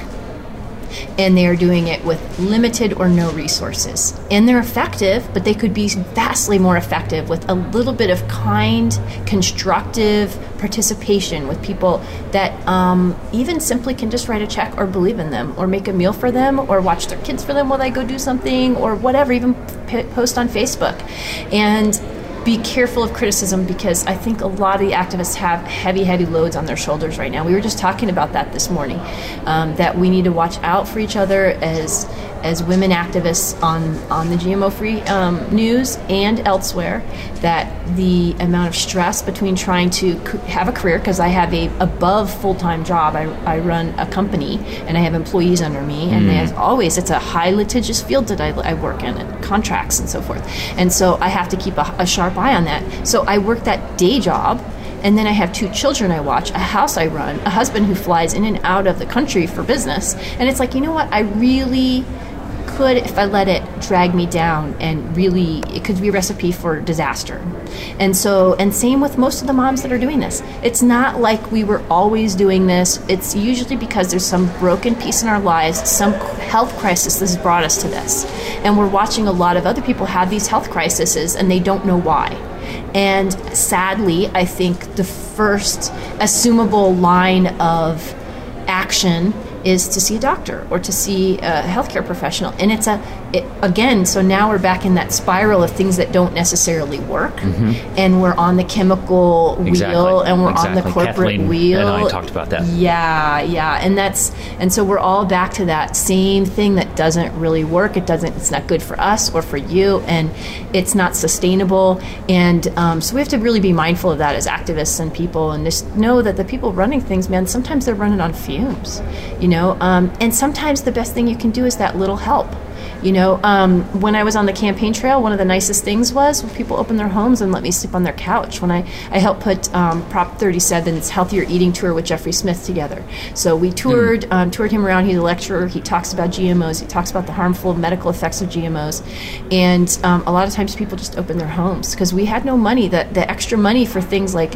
And they are doing it with limited or no resources. And they're effective, but they could be vastly more effective with a little bit of kind, constructive participation with people that um, even simply can just write a check or believe in them or make a meal for them or watch their kids for them while they go do something or whatever, even p- post on Facebook. And be careful of criticism, because I think a lot of the activists have heavy, heavy loads on their shoulders right now. We were just talking about that this morning, um, that we need to watch out for each other as as women activists on, on the G M O-free um, news and elsewhere, that the amount of stress between trying to c- have a career, because I have a above full-time job. I, I run a company, and I have employees under me, and Mm. as always, it's a high litigious field that I, I work in, and contracts and so forth. And so I have to keep a, a sharp eye on that. So I work that day job, and then I have two children I watch, a house I run, a husband who flies in and out of the country for business. And it's like, you know what, I really could, if I let it drag me down, and really, it could be a recipe for disaster. And so, and same with most of the moms that are doing this. It's not like we were always doing this. It's usually because there's some broken piece in our lives, some health crisis that has brought us to this. And we're watching a lot of other people have these health crises, and they don't know why. And sadly, I think the first assumable line of action is to see a doctor or to see a healthcare professional. And it's a, it, again, so now we're back in that spiral of things that don't necessarily work. Mm-hmm. And we're on the chemical exactly. wheel, and we're exactly. on the corporate Kathleen wheel. And I talked about that. Yeah, yeah. And that's, and so we're all back to that same thing that doesn't really work. It doesn't, it's not good for us or for you, and it's not sustainable. And um, so we have to really be mindful of that as activists and people, and just know that the people running things, man, sometimes they're running on fumes. You know, know, um, and sometimes the best thing you can do is that little help. You know, um, when I was on the campaign trail, one of the nicest things was when people opened their homes and let me sleep on their couch. When I, I helped put um, Prop thirty-seven's Healthier Eating Tour with Jeffrey Smith together. So we toured, mm. um, toured him around. He's a lecturer. He talks about G M Os. He talks about the harmful medical effects of G M Os. And um, a lot of times people just open their homes because we had no money. The, the extra money for things like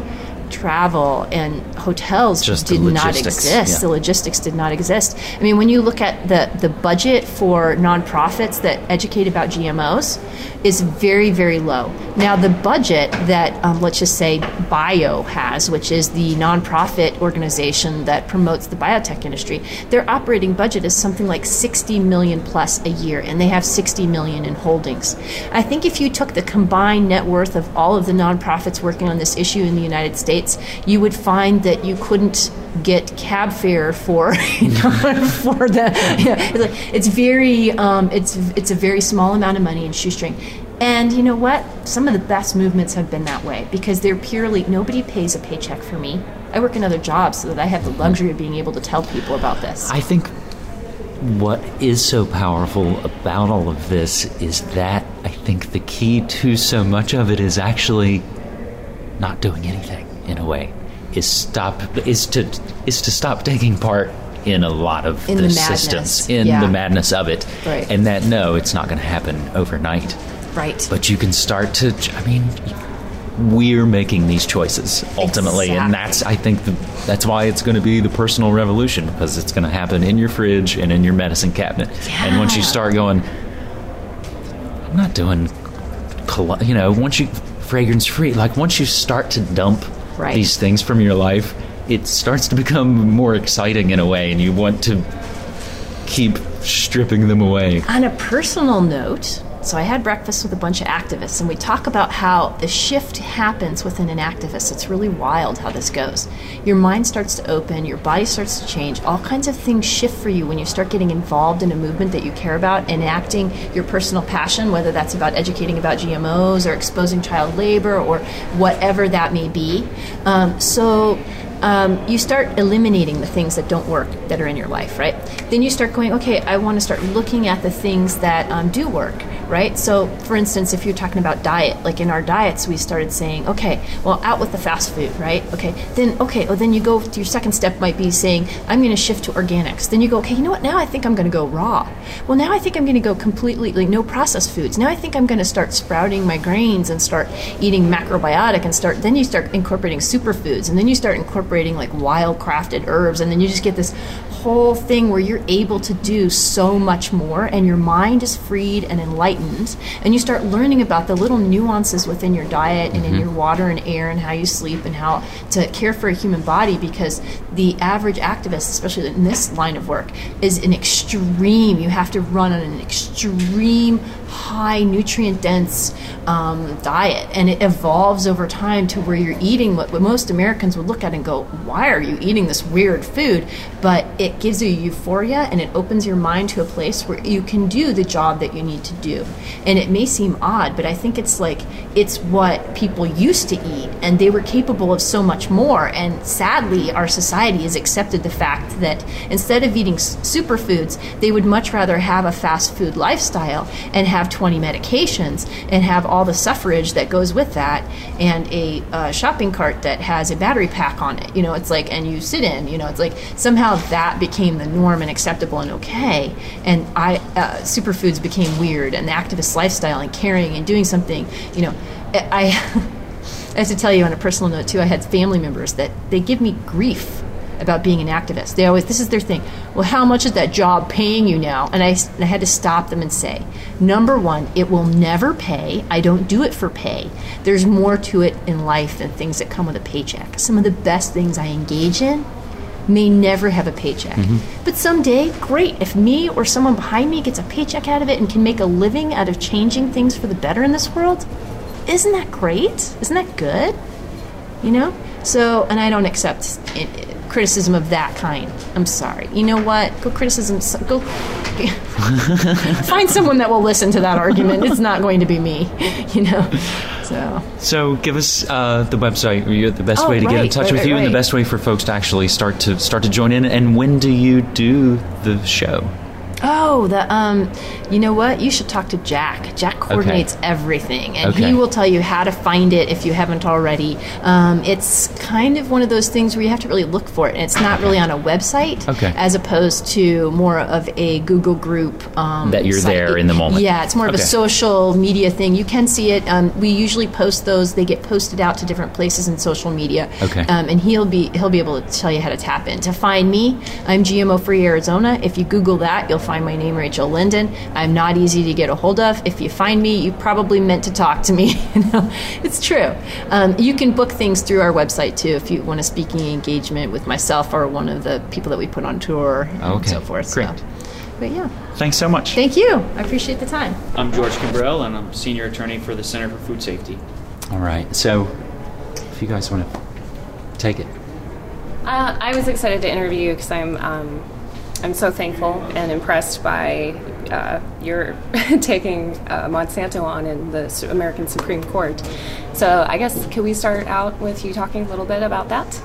travel and hotels Just did the not logistics, exist. yeah. The logistics did not exist. I mean, when you look at the, the budget for nonprofits that educate about G M Os is very, very low. Now, the budget that, um, let's just say, Bio has, which is the nonprofit organization that promotes the biotech industry, their operating budget is something like sixty million plus a year, and they have sixty million in holdings. I think if you took the combined net worth of all of the nonprofits working on this issue in the United States, you would find that you couldn't get cab fare for you know, for the. You know, it's, like, it's very um, it's it's a very small amount of money in shoestring. And you know what? Some of the best movements have been that way because they're purely, nobody pays a paycheck for me. I work in other jobs so that I have the luxury of being able to tell people about this. I think what is so powerful about all of this is that I think the key to so much of it is actually not doing anything, in a way. Is stop is to is to stop taking part in a lot of in the, the systems, in yeah. the madness of it. Right. And that, no, it's not going to happen overnight. Right. But you can start to, I mean, we're making these choices ultimately. Exactly. And that's, I think, the, that's why it's going to be the personal revolution, because it's going to happen in your fridge and in your medicine cabinet. Yeah. And once you start going, I'm not doing, you know, once you, fragrance free, like once you start to dump right. these things from your life, it starts to become more exciting in a way, and you want to keep stripping them away. On a personal note, so I had breakfast with a bunch of activists, and we talk about how the shift happens within an activist. It's really wild how this goes. Your mind starts to open, your body starts to change, all kinds of things shift for you when you start getting involved in a movement that you care about, enacting your personal passion, whether that's about educating about G M Os or exposing child labor or whatever that may be. Um, so Um, you start eliminating the things that don't work that are in your life, right? Then you start going, okay, I want to start looking at the things that um, do work, right? So, for instance, if you're talking about diet, like in our diets, we started saying, okay, well, out with the fast food, right? Okay, then, okay, oh, then you go, your second step might be saying, I'm going to shift to organics. Then you go, okay, you know what, now I think I'm going to go raw. Well, now I think I'm going to go completely, like, no processed foods. Now I think I'm going to start sprouting my grains and start eating macrobiotic and start, then you start incorporating superfoods, and then you start incorporating like wild crafted herbs, and then you just get this whole thing where you're able to do so much more, and your mind is freed and enlightened, and you start learning about the little nuances within your diet and mm-hmm. in your water and air and how you sleep and how to care for a human body, because the average activist, especially in this line of work, is an extreme, you have to run on an extreme high nutrient dense um, diet, and it evolves over time to where you're eating what, what most Americans would look at and go, why are you eating this weird food? But it gives you euphoria, and it opens your mind to a place where you can do the job that you need to do. And it may seem odd, but I think it's like it's what people used to eat, and they were capable of so much more. And sadly, our society has accepted the fact that instead of eating superfoods, they would much rather have a fast food lifestyle and have twenty medications and have all the suffrage that goes with that, and a uh, shopping cart that has a battery pack on it. You know, it's like, and you sit in, you know, it's like somehow that became the norm and acceptable and okay. And I, uh, superfoods became weird, and the activist lifestyle and caring and doing something, you know, I, I have to tell you on a personal note too, I had family members that they give me grief about being an activist. They always, this is their thing. Well, how much is that job paying you now? And I, and I had to stop them and say, number one, it will never pay. I don't do it for pay. There's more to it in life than things that come with a paycheck. Some of the best things I engage in may never have a paycheck. Mm-hmm. But someday, great. If me or someone behind me gets a paycheck out of it and can make a living out of changing things for the better in this world, isn't that great? Isn't that good? You know? So, and I don't accept it, criticism of that kind. I'm sorry. You know what? Go criticism. Go find someone that will listen to that argument. It's not going to be me. You know. So. So give us uh, the website. The best oh, way to right, get in touch right, with right, you, right. and the best way for folks to actually start to start to join in. And when do you do the show? Oh, the um, you know what? You should talk to Jack. Jack coordinates Okay. everything, and Okay. he will tell you how to find it if you haven't already. Um, it's kind of one of those things where you have to really look for it, and it's not really on a website, Okay. as opposed to more of a Google group um, That you're site. there in the moment. Yeah, it's more of Okay. a social media thing. You can see it. Um, we usually post those. They get posted out to different places in social media. Okay. Um, and he'll be he'll be able to tell you how to tap in. To find me, I'm G M O Free Arizona. If you Google that, you'll find my name, Rachel Linden. I'm not easy to get a hold of. If you find me, you probably meant to talk to me. You know, it's true. Um, you can book things through our website too if you want a speaking engagement with myself or one of the people that we put on tour and Okay. so forth. Great. So, but yeah, Thanks so much. thank you. I appreciate the time. I'm George Kimbrell, and I'm senior attorney for the Center for Food Safety. All right. So, if you guys want to take it. Uh, I was excited to interview you because I'm um, I'm so thankful and impressed by uh, your taking uh, Monsanto on in the Su- American Supreme Court. So I guess could we start out with you talking a little bit about that?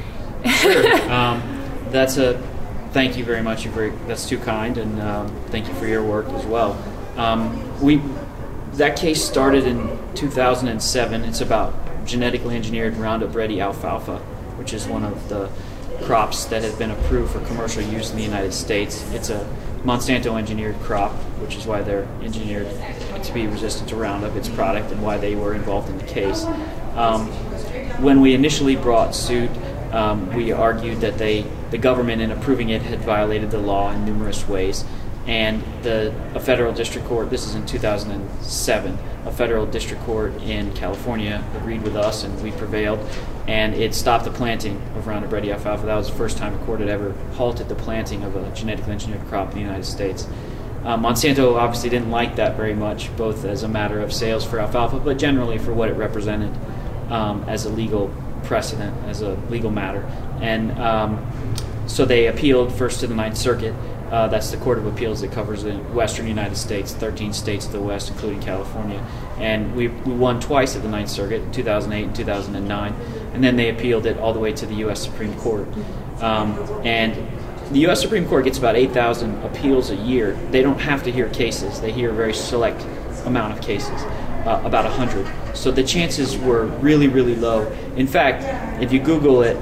Sure. um, that's a thank you very much. You're very, that's too kind, and um, thank you for your work as well. Um, we that case started in two thousand seven. It's about genetically engineered Roundup Ready alfalfa, which is one of the crops that have been approved for commercial use in the United States. It's a Monsanto engineered crop, which is why they're engineered to be resistant to Roundup, its product, and why they were involved in the case. Um, when we initially brought suit, um, we argued that they, the government in approving it had violated the law in numerous ways, and the a federal district court, this is in two thousand seven, a federal district court in California agreed with us, and we prevailed, and it stopped the planting of Roundup Ready alfalfa. That was the first time a court had ever halted the planting of a genetically engineered crop in the United States. Uh, Monsanto obviously didn't like that very much, both as a matter of sales for alfalfa, but generally for what it represented um, as a legal precedent, as a legal matter. And um, so they appealed first to the Ninth Circuit. Uh, that's the Court of Appeals that covers the western United States, thirteen states of the West, including California. And we, we won twice at the Ninth Circuit, in two thousand eight and two thousand nine. And then they appealed it all the way to the U S Supreme Court. Um, and the U S Supreme Court gets about eight thousand appeals a year. They don't have to hear cases. They hear a very select amount of cases, uh, about one hundred. So the chances were really, really low. In fact, if you Google it,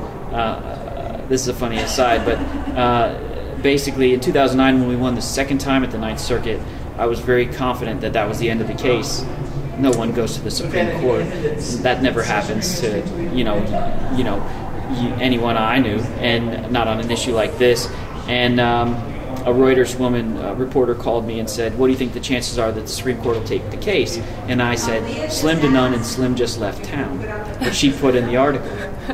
uh, this is a funny aside, but uh, basically in two thousand nine when we won the second time at the Ninth Circuit, I was very confident that that was the end of the case. No one goes to the Supreme Court. That never happens to, you know, you know, you, anyone I knew, and not on an issue like this. And um, a Reuters woman, a reporter, called me and said, "What do you think the chances are that the Supreme Court will take the case?" And I said, "Slim to none, and Slim just left town." But she put in the article.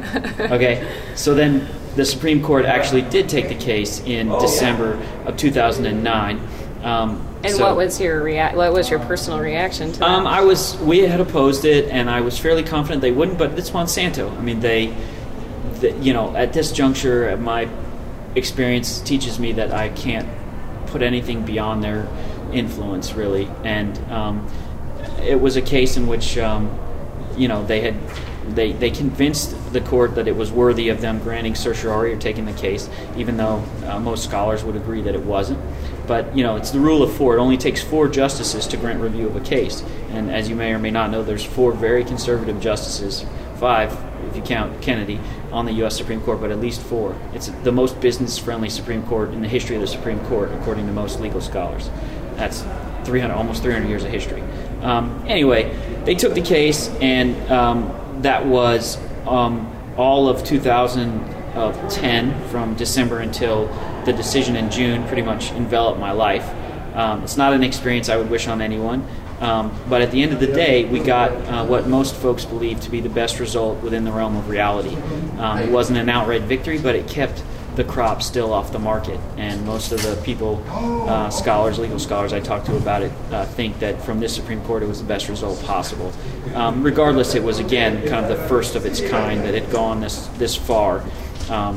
Okay, so then the Supreme Court actually did take the case in December of two thousand nine. Um, And so, what was your rea- What was your personal reaction to that? Um, I was. We had opposed it, and I was fairly confident they wouldn't. But it's Monsanto. I mean, they, the, you know, at this juncture, my experience teaches me that I can't put anything beyond their influence, really. And um, it was a case in which, um, you know, they had. They, they convinced the court that it was worthy of them granting certiorari or taking the case, even though uh, most scholars would agree that it wasn't. But, you know, it's the rule of four. It only takes four justices to grant review of a case. And as you may or may not know, there's four very conservative justices, five if you count Kennedy, on the U S Supreme Court, but at least four. It's the most business-friendly Supreme Court in the history of the Supreme Court, according to most legal scholars. That's three hundred, almost three hundred years of history. Um, anyway, they took the case, and um, that was um, all of two thousand ten, from December until the decision in June, pretty much enveloped my life. Um, it's not an experience I would wish on anyone, um, but at the end of the day, we got uh, what most folks believe to be the best result within the realm of reality. Um, it wasn't an outright victory, but it kept the crop still off the market, and most of the people, uh, scholars, legal scholars I talked to about it, uh, think that from this Supreme Court it was the best result possible. Um, regardless, it was again kind of the first of its kind that had gone this this far. Um,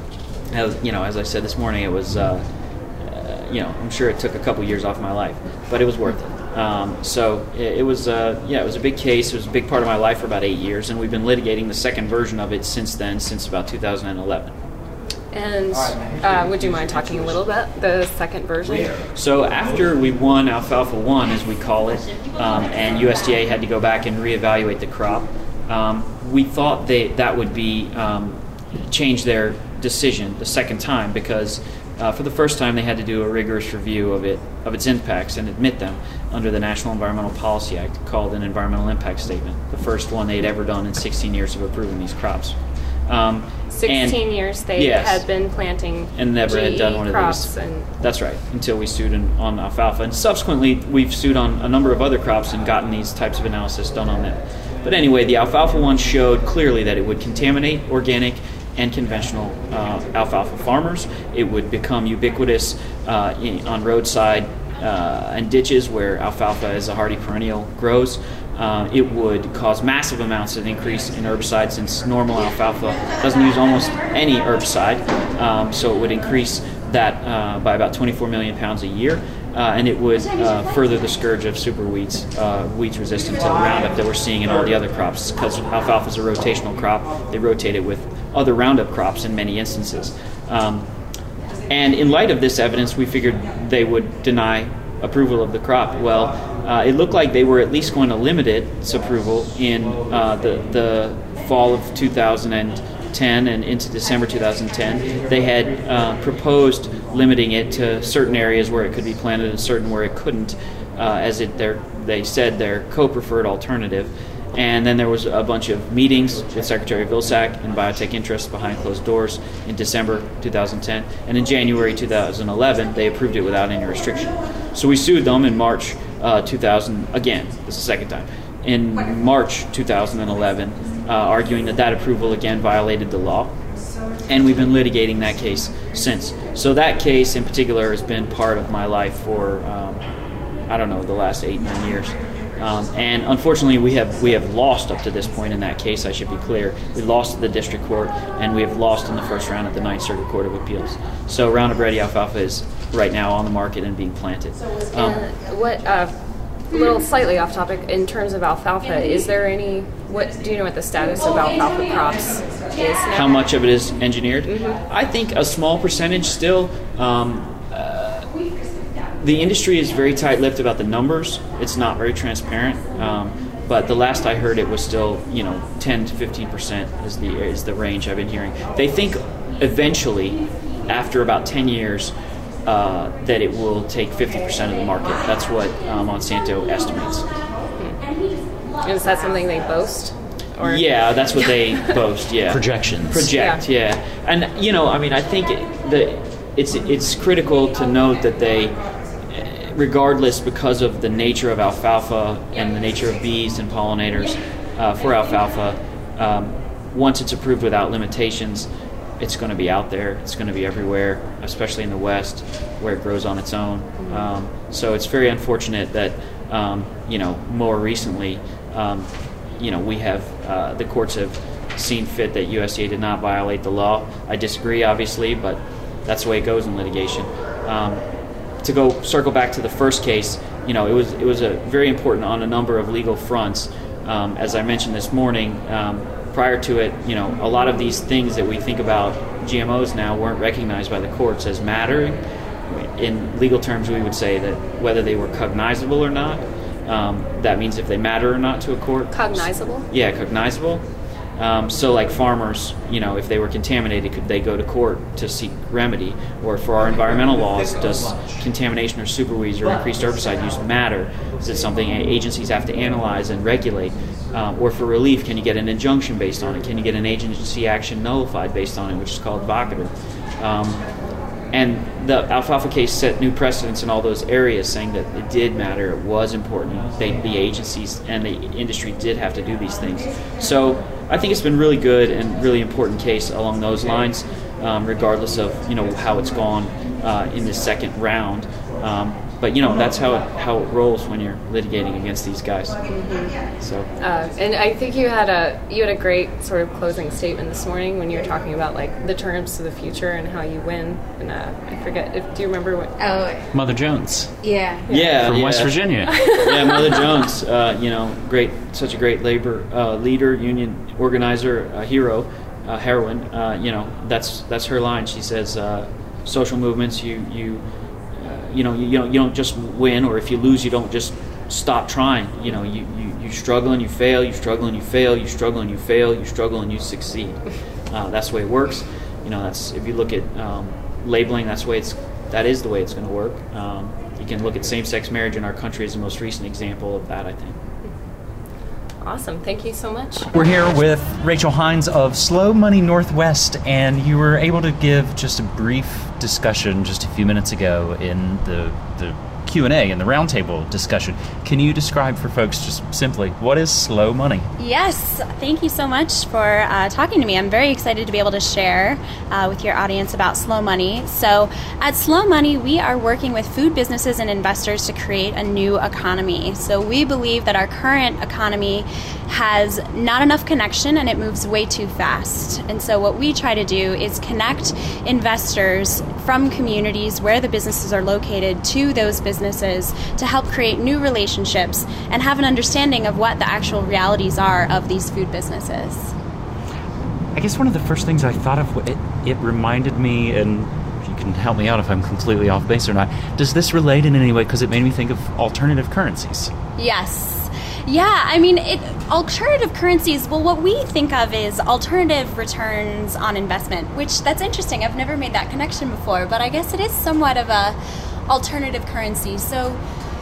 as, you know, as I said this morning, it was, uh, uh, you know, I'm sure it took a couple years off my life, but it was worth it. Um, so it, it was, uh, yeah, it was a big case. It was a big part of my life for about eight years, and we've been litigating the second version of it since then, since about two thousand eleven. And uh, would you mind talking a little bit the second version? So after we won Alfalfa One, as we call it, um, and U S D A had to go back and reevaluate the crop, um, we thought they that would be um, change their decision the second time, because uh, for the first time they had to do a rigorous review of it of its impacts and admit them under the National Environmental Policy Act, called an environmental impact statement, the first one they'd ever done in sixteen years of approving these crops. Um, sixteen and, years they yes, had been planting and never G E had done one of crops these. And That's right, until we sued in, on alfalfa. And subsequently, we've sued on a number of other crops and gotten these types of analysis done on them. But anyway, the alfalfa one showed clearly that it would contaminate organic and conventional uh, alfalfa farmers. It would become ubiquitous uh, in, on roadside uh, and ditches where alfalfa as a hardy perennial grows. Uh, it would cause massive amounts of increase in herbicide, since normal alfalfa doesn't use almost any herbicide. Um, so it would increase that uh, by about twenty-four million pounds a year. Uh, and it would uh, further the scourge of super weeds, uh, weeds resistant to Roundup that we're seeing in all the other crops. Because alfalfa is a rotational crop, they rotate it with other Roundup crops in many instances. Um, and in light of this evidence, we figured they would deny approval of the crop. Well, uh, it looked like they were at least going to limit its approval in uh, the, the fall of two thousand ten and into December two thousand ten. They had uh, proposed limiting it to certain areas where it could be planted and certain where it couldn't, uh, as it their, they said their co-preferred alternative. And then there was a bunch of meetings with Secretary Vilsack and biotech interests behind closed doors in December two thousand ten. And in January two thousand eleven, they approved it without any restriction. So we sued them in March uh, two thousand, again, this is the second time, in March two thousand eleven, uh, arguing that that approval again violated the law. And we've been litigating that case since. So that case in particular has been part of my life for, um, I don't know, the last eight, nine years. Um, and unfortunately, we have we have lost up to this point in that case. I should be clear. We lost at the district court, and we have lost in the first round at the Ninth Circuit Court of Appeals. So Roundup Ready alfalfa is right now on the market and being planted. Um, and what uh, a little slightly off topic in terms of alfalfa? Is there any? What do you know? What the status of alfalfa crops is now? How much of it is engineered? Mm-hmm. I think a small percentage still. Um, The industry is very tight-lipped about the numbers. It's not very transparent. Um, but the last I heard, it was still, you know, ten to fifteen percent is the is the range I've been hearing. They think eventually, after about ten years, uh, that it will take fifty percent of the market. That's what uh, Monsanto estimates. Hmm. Is that something they boast? Or? Yeah, that's what they boast. Yeah, projections. Project. Yeah. yeah, and you know, I mean, I think the it's it's critical to note that they. Regardless, because of the nature of alfalfa and the nature of bees and pollinators uh, for alfalfa, um, once it's approved without limitations, it's going to be out there. It's going to be everywhere, especially in the West, where it grows on its own. Um, so it's very unfortunate that, um, you know, more recently, um, you know, we have uh, the courts have seen fit that U S D A did not violate the law. I disagree, obviously, but that's the way it goes in litigation. Um, To go circle back to the first case, you know, it was it was a very important on a number of legal fronts. Um, as I mentioned this morning, um, prior to it, you know, a lot of these things that we think about G M Os now weren't recognized by the courts as mattering. In legal terms, we would say that whether they were cognizable or not, um, that means if they matter or not to a court. Cognizable? Yeah, cognizable. Um, so like farmers, you know, if they were contaminated, could they go to court to seek remedy? Or for our environmental laws, does contamination or superweeds or increased herbicide use matter? Is it something agencies have to analyze and regulate? Um, or for relief, can you get an injunction based on it? Can you get an agency action nullified based on it, which is called vacatur? Um, and the alfalfa case set new precedents in all those areas, saying that it did matter, it was important. They, the agencies and the industry did have to do these things. So I think it's been really good and really important case along those lines, um, regardless of, you know, how it's gone uh, in this second round. Um, but you know, that's how it, how it rolls when you're litigating against these guys. Mm-hmm. So, uh, and I think you had a you had a great sort of closing statement this morning when you were talking about like the terms to the future and how you win. And uh, I forget. If, do you remember what? Oh, Mother Jones. Yeah. Yeah, from yeah. West Virginia. Yeah, Mother Jones. Uh, you know, great, such a great labor uh, leader, union organizer, a hero. uh, heroine, uh, you know, that's that's her line. She says, uh, social movements, you you uh, you know you, you don't you don't just win, or if you lose, you don't just stop trying. You know, you, you, you struggle and you fail, you struggle and you fail, you struggle and you fail, you struggle and you succeed. Uh, that's the way it works. You know, that's if you look at um, labeling, that's the way it's that is the way it's going to work. Um, you can look at same-sex marriage in our country as the most recent example of that, I think. Awesome. Thank you so much. We're here with Rachel Hines of Slow Money Northwest, and you were able to give just a brief discussion just a few minutes ago in the the Q and A and the roundtable discussion. Can you describe for folks just simply what is Slow Money? Yes, thank you so much for uh, talking to me. I'm very excited to be able to share uh, with your audience about Slow Money. So at Slow Money, we are working with food businesses and investors to create a new economy. So we believe that our current economy has not enough connection and it moves way too fast. And so what we try to do is connect investors from communities where the businesses are located to those businesses to help create new relationships and have an understanding of what the actual realities are of these food businesses. I guess one of the first things I thought of, it, it reminded me, and you can help me out if I'm completely off base or not, does this relate in any way? Because it made me think of alternative currencies. Yes. Yeah, I mean, it, alternative currencies, well, what we think of is alternative returns on investment, which that's interesting. I've never made that connection before, but I guess it is somewhat of a alternative currency. So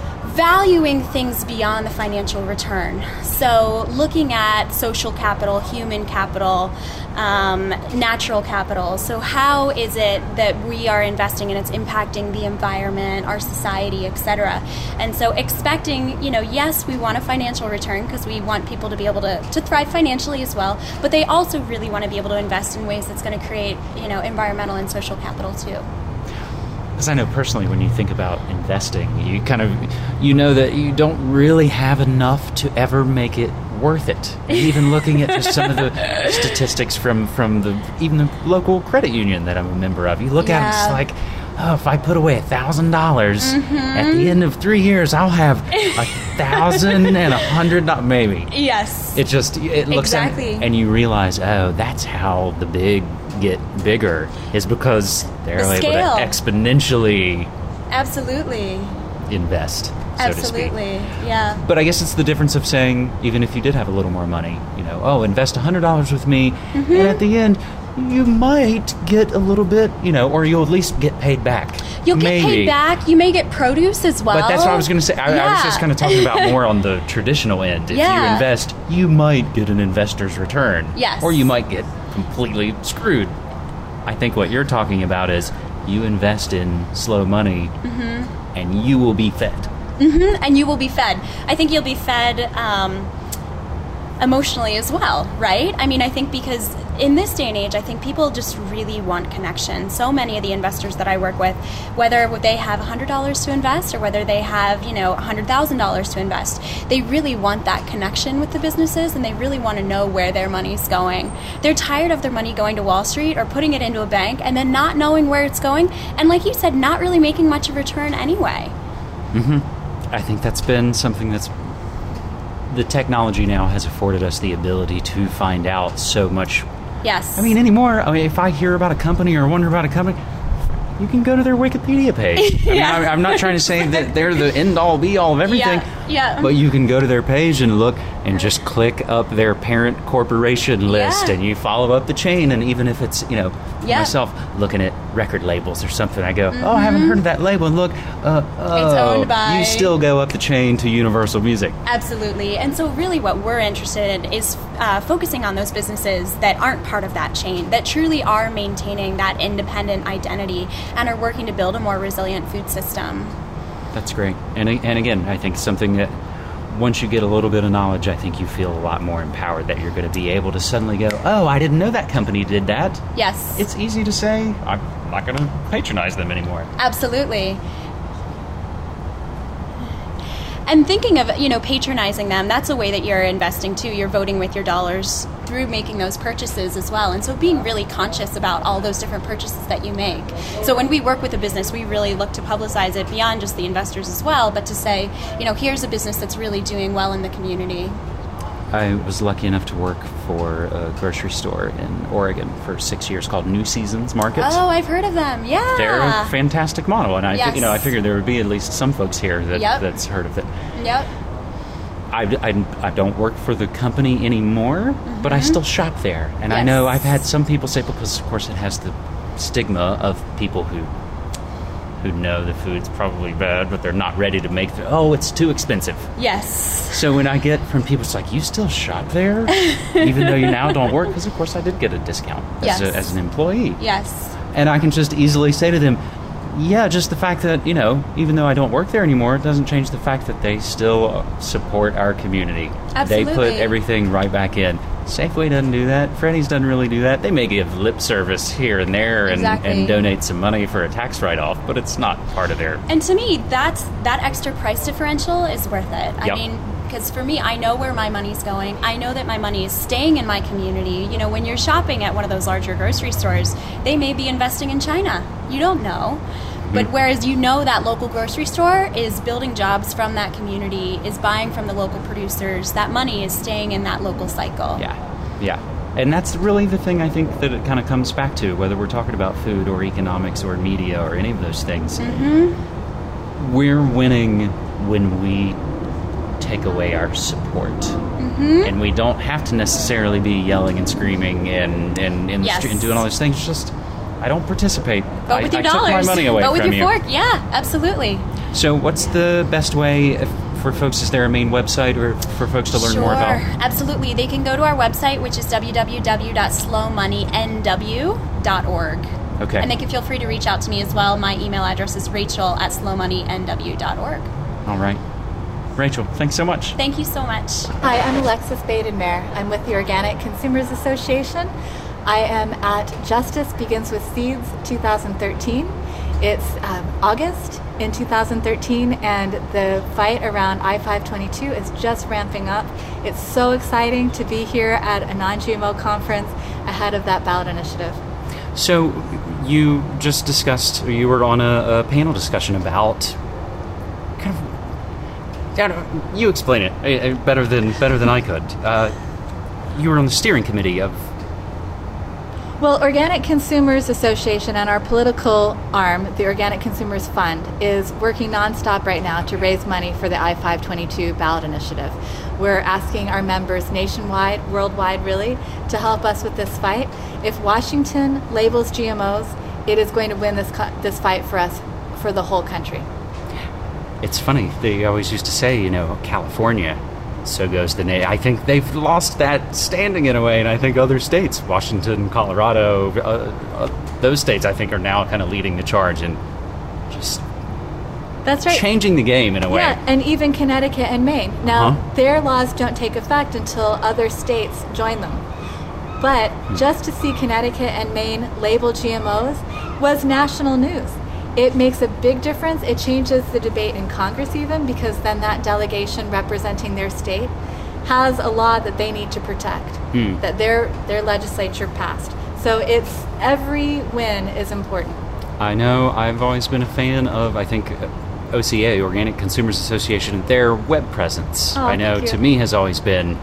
valuing things beyond the financial return. So looking at social capital, human capital, um, natural capital. So how is it that we are investing and it's impacting the environment, our society, et cetera. And so expecting, you know, yes, we want a financial return because we want people to be able to, to thrive financially as well, but they also really want to be able to invest in ways that's going to create, you know, environmental and social capital too. Because I know personally when you think about investing, you kind of, you know that you don't really have enough to ever make it worth it. And even looking at just some of the statistics from, from the even the local credit union that I'm a member of, you look yeah. at it, it's like, oh, if I put away a thousand dollars at the end of three years, I'll have a thousand and a hundred, not maybe. Yes. It just, it looks exactly. at, and you realize, oh, that's how the big get bigger, is because they're the able scale. to exponentially absolutely invest, so absolutely to speak. Yeah. But I guess it's the difference of saying, even if you did have a little more money, you know, oh, invest one hundred dollars with me, mm-hmm. and at the end you might get a little bit, you know, or you'll at least get paid back. You'll get Maybe. paid back. You may get produce as well. But that's what I was going to say. I, yeah. I was just kind of talking about more on the traditional end. If yeah. you invest, you might get an investor's return. Yes. Or you might get completely screwed. I think what you're talking about is you invest in Slow Money, mm-hmm. and you will be fed. Mm-hmm. And you will be fed. I think you'll be fed um, emotionally as well, right? I mean, I think because in this day and age, I think people just really want connection. So many of the investors that I work with, whether they have one hundred dollars to invest or whether they have, you know, one hundred thousand dollars to invest, they really want that connection with the businesses and they really want to know where their money's going. They're tired of their money going to Wall Street or putting it into a bank and then not knowing where it's going. And like you said, not really making much of a return anyway. Mm-hmm. I think that's been something that's the technology now has afforded us the ability to find out so much. Yes. I mean, anymore, I mean, if I hear about a company or wonder about a company, you can go to their Wikipedia page. I mean, yeah. I, I'm not trying to say that they're the end-all, be-all of everything, yeah. Yeah. but you can go to their page and look and just click up their parent corporation list, yeah. and you follow up the chain, and even if it's, you know, yeah. myself looking at record labels or something, I go, mm-hmm. oh, I haven't heard of that label, and look, uh, oh, it's owned by... you still go up the chain to Universal Music. Absolutely. And so really what we're interested in is uh, focusing on those businesses that aren't part of that chain, that truly are maintaining that independent identity and are working to build a more resilient food system. That's great. And, and again, I think something that once you get a little bit of knowledge, I think you feel a lot more empowered that you're going to be able to suddenly go, oh, I didn't know that company did that. Yes. It's easy to say, I'm not going to patronize them anymore. Absolutely. And thinking of, you know, patronizing them, that's a way that you're investing too. You're voting with your dollars through making those purchases as well. And so being really conscious about all those different purchases that you make. So when we work with a business, we really look to publicize it beyond just the investors as well, but to say, you know, here's a business that's really doing well in the community. I was lucky enough to work for a grocery store in Oregon for six years called New Seasons Market. Oh, I've heard of them. Yeah. They're a fantastic model, and I, Yes. you know, I figured there would be at least some folks here that Yep. that's heard of it. Yep. I, I, I don't work for the company anymore, but I still shop there. And I know Yes. I've had some people say, because of course it has the stigma of people who who know the food's probably bad, but they're not ready to make the, oh, it's too expensive. Yes. So when I get from people, it's like, you still shop there? Even though you now don't work? Because of course I did get a discount as, Yes. a, as an employee. Yes. And I can just easily say to them, yeah, just the fact that, you know, even though I don't work there anymore, it doesn't change the fact that they still support our community. They put Absolutely. everything right back in. Safeway doesn't do that. Freddy's doesn't really do that. They may give lip service here and there and, Exactly. and donate some money for a tax write-off, but it's not part of their... And to me, that's that extra price differential is worth it. I Yep. mean, because for me, I know where my money's going. I know that my money is staying in my community. You know, when you're shopping at one of those larger grocery stores, they may be investing in China. You don't know. But whereas you know that local grocery store is building jobs from that community, is buying from the local producers, that money is staying in that local cycle. Yeah, yeah. And that's really the thing I think that it kind of comes back to, whether we're talking about food or economics or media or any of those things. Mm-hmm. We're winning when we take away our support. Mm-hmm. And we don't have to necessarily be yelling and screaming and, and, and, Yes. and doing all those things. Just, I don't participate. Vote I, with your I dollars. took my money away Vote with from your you. fork. Yeah, absolutely. So what's the best way if, for folks? Is there a main website or for folks to learn sure, more about? Absolutely. They can go to our website, which is w w w dot slow money n w dot org. Okay. And they can feel free to reach out to me as well. My email address is rachel at slow money n w dot org. All right. Rachel, thanks so much. Thank you so much. Hi, I'm Alexis Baden-Mayer. I'm with the Organic Consumers Association. I am at Justice Begins with Seeds twenty thirteen. It's um, August in two thousand thirteen, and the fight around I five twenty-two is just ramping up. It's so exciting to be here at a non-G M O conference ahead of that ballot initiative. So you just discussed, or you were on a, a panel discussion about kind of, I don't- you explain it uh, uh, better than better than I could. Uh, you were on the steering committee of. Well, Organic Consumers Association and our political arm, the Organic Consumers Fund, is working nonstop right now to raise money for the I five twenty-two ballot initiative. We're asking our members nationwide, worldwide really, to help us with this fight. If Washington labels G M Os, it is going to win this co- this fight for us, for the whole country. It's funny, they always used to say, you know, California, so goes the name. I think they've lost that standing in a way, and I think other states, Washington, Colorado, uh, uh, those states, I think, are now kind of leading the charge and just That's right. changing the game in a way. Yeah, and even Connecticut and Maine. Now, Uh-huh. their laws don't take effect until other states join them. But Hmm. just to see Connecticut and Maine label G M Os was national news. It makes a big difference. It changes the debate in Congress even, because then that delegation representing their state has a law that they need to protect, Hmm. that their their legislature passed. So it's every win is important. I know I've always been a fan of, I think, O C A, Organic Consumers Association, their web presence. Oh, I know thank you. to me has always been,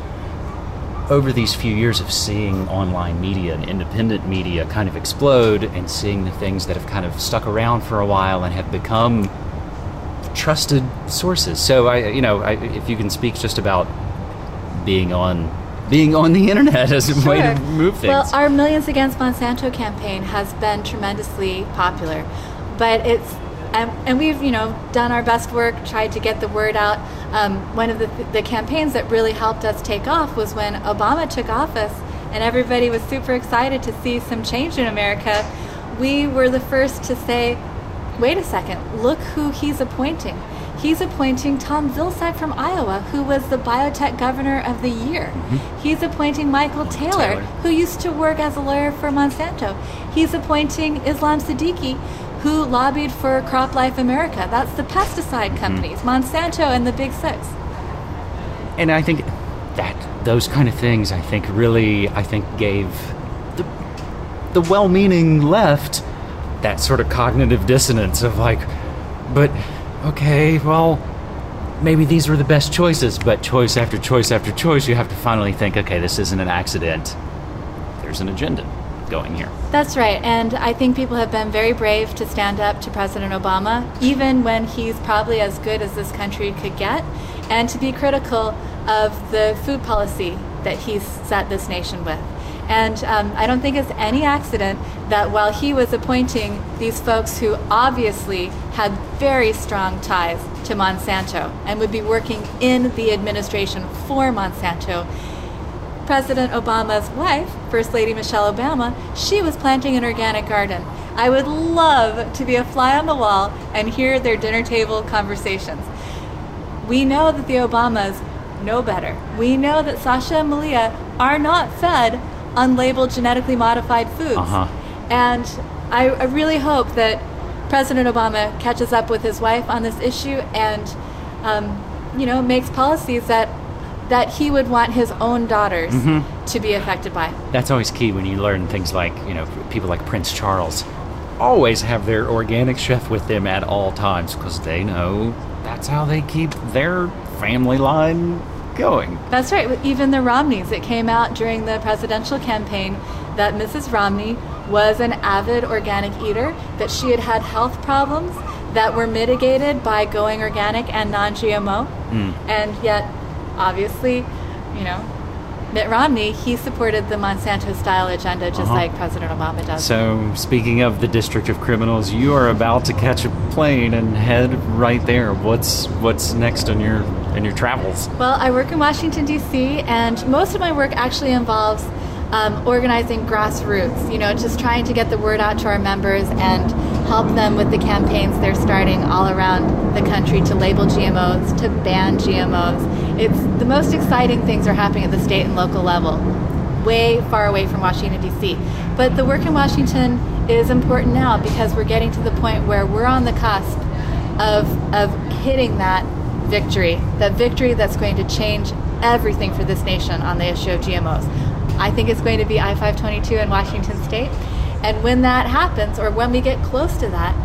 over these few years of seeing online media and independent media kind of explode and seeing the things that have kind of stuck around for a while and have become trusted sources. So I, you know, I, if you can speak just about being on being on the internet as a way to Sure. move things. Well, our Millions Against Monsanto campaign has been tremendously popular, but it's and, and we've you know done our best work, tried to get the word out. Um, one of the the campaigns that really helped us take off was when Obama took office, and everybody was super excited to see some change in America. We were the first to say, "Wait a second! Look who he's appointing." He's appointing Tom Vilsack from Iowa, who was the biotech governor of the year. Mm-hmm. He's appointing Michael Taylor, Taylor, who used to work as a lawyer for Monsanto. He's appointing Islam Siddiqui, who lobbied for CropLife America. That's the pesticide companies, mm-hmm. Monsanto and the Big Six. And I think that those kind of things, I think, really, I think, gave the, the well-meaning left that sort of cognitive dissonance of like, but, okay, well, maybe these were the best choices, but choice after choice after choice, you have to finally think, okay, this isn't an accident. There's an agenda going here. That's right, and I think people have been very brave to stand up to President Obama, even when he's probably as good as this country could get, and to be critical of the food policy that he's set this nation with. And um, I don't think it's any accident that while he was appointing these folks who obviously had very strong ties to Monsanto and would be working in the administration for Monsanto, President Obama's wife, First Lady Michelle Obama, she was planting an organic garden. I would love to be a fly on the wall and hear their dinner table conversations. We know that the Obamas know better. We know that Sasha and Malia are not fed unlabeled genetically modified foods. Uh-huh. And I, I really hope that President Obama catches up with his wife on this issue and, um, you know, makes policies that that he would want his own daughters mm-hmm. to be affected by. That's always key when you learn things like, you know, people like Prince Charles always have their organic chef with them at all times because they know that's how they keep their family line going. That's right. Even the Romneys, it came out during the presidential campaign that Missus Romney was an avid organic eater, that she had had health problems that were mitigated by going organic and non-G M O. Mm. And yet, obviously, you know, Mitt Romney, he supported the Monsanto-style agenda just uh-huh. like President Obama does. So, speaking of the District of Criminals, you are about to catch a plane and head right there. What's what's next on your in your travels? Well, I work in Washington, D C, and most of my work actually involves um, organizing grassroots, you know, just trying to get the word out to our members and help them with the campaigns they're starting all around the country to label G M Os, to ban G M Os. It's the most exciting things are happening at the state and local level, way far away from Washington, D C. But the work in Washington is important now because we're getting to the point where we're on the cusp of, of hitting that victory, that victory that's going to change everything for this nation on the issue of G M Os. I think it's going to be I five twenty-two in Washington State. And when that happens, or when we get close to that,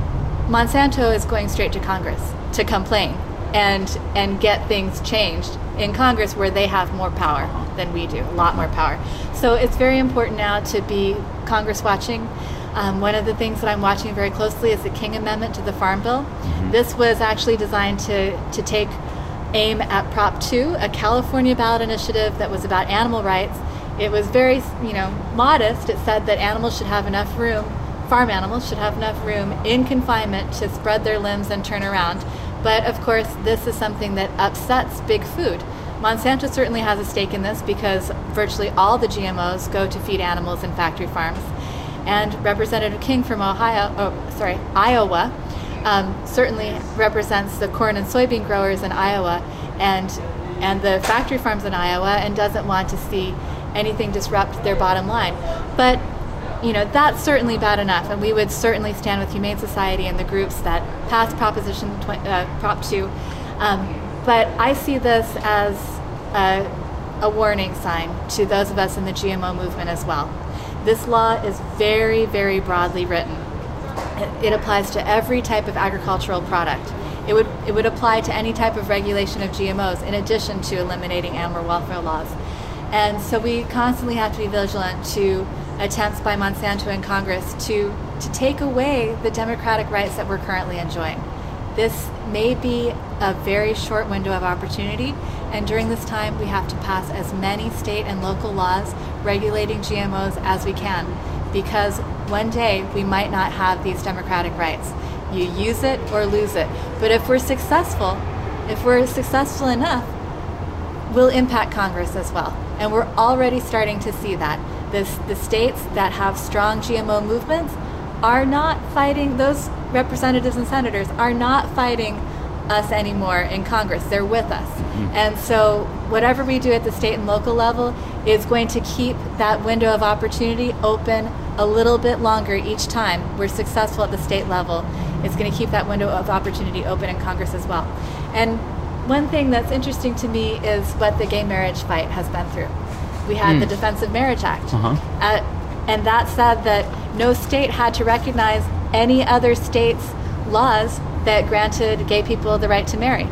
Monsanto is going straight to Congress to complain and and get things changed in Congress where they have more power than we do, a lot more power. So it's very important now to be Congress watching. Um, one of the things that I'm watching very closely is the King Amendment to the Farm Bill. Mm-hmm. This was actually designed to, to take aim at Prop two, a California ballot initiative that was about animal rights. It was very, you know, modest. It said that animals should have enough room, farm animals should have enough room in confinement to spread their limbs and turn around. But of course, this is something that upsets big food. Monsanto certainly has a stake in this because virtually all the G M Os go to feed animals in factory farms. And Representative King from Ohio, oh, sorry, Iowa, um, certainly represents the corn and soybean growers in Iowa and and the factory farms in Iowa, and doesn't want to see anything disrupt their bottom line. But, you know, that's certainly bad enough, and we would certainly stand with Humane Society and the groups that passed Proposition uh, Prop two. Um, but I see this as a, a warning sign to those of us in the G M O movement as well. This law is very, very broadly written. It, it applies to every type of agricultural product. It would it would apply to any type of regulation of G M Os in addition to eliminating animal welfare laws. And so we constantly have to be vigilant to attempts by Monsanto and Congress to, to take away the democratic rights that we're currently enjoying. This may be a very short window of opportunity, and during this time we have to pass as many state and local laws regulating G M Os as we can, because one day we might not have these democratic rights. You use it or lose it. But if we're successful, if we're successful enough, we'll impact Congress as well. And we're already starting to see that. This, the states that have strong G M O movements are not fighting, those representatives and senators are not fighting us anymore in Congress. They're with us. Mm-hmm. And so whatever we do at the state and local level is going to keep that window of opportunity open a little bit longer each time we're successful at the state level. It's going to keep that window of opportunity open in Congress as well. And one thing that's interesting to me is what the gay marriage fight has been through. We had mm. the Defense of Marriage Act, uh-huh. uh, and that said that no state had to recognize any other state's laws that granted gay people the right to marry.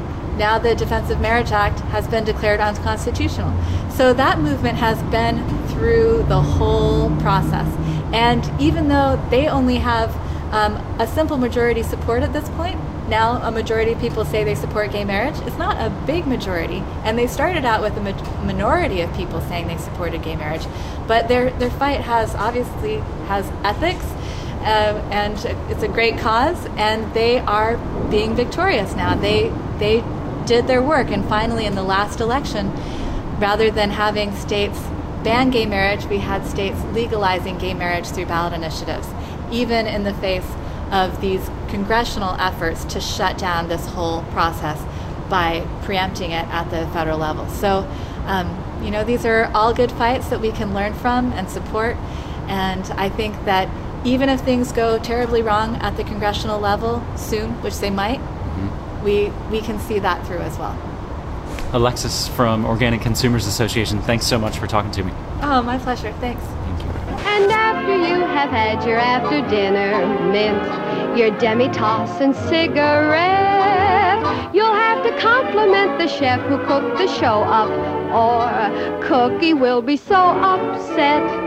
now the Defense of Marriage Act has been declared unconstitutional. So that movement has been through the whole process. And even though they only have um, a simple majority support at this point, now a majority of people say they support gay marriage. It's not a big majority, and they started out with a ma- minority of people saying they supported gay marriage. But their their fight has obviously has ethics, uh, and it's a great cause, and they are being victorious now. They they did their work, and finally in the last election, rather than having states ban gay marriage, we had states legalizing gay marriage through ballot initiatives, even in the face of these congressional efforts to shut down this whole process by preempting it at the federal level. So, um, you know, these are all good fights that we can learn from and support. And I think that even if things go terribly wrong at the congressional level soon, which they might, mm-hmm. we we can see that through as well. Alexis from Organic Consumers Association, thanks so much for talking to me. Oh, my pleasure. Thanks. Thank you. And after you have had your after dinner mint, your demi-tasse and cigarette, you'll have to compliment the chef who cooked the show up, or Cookie will be so upset.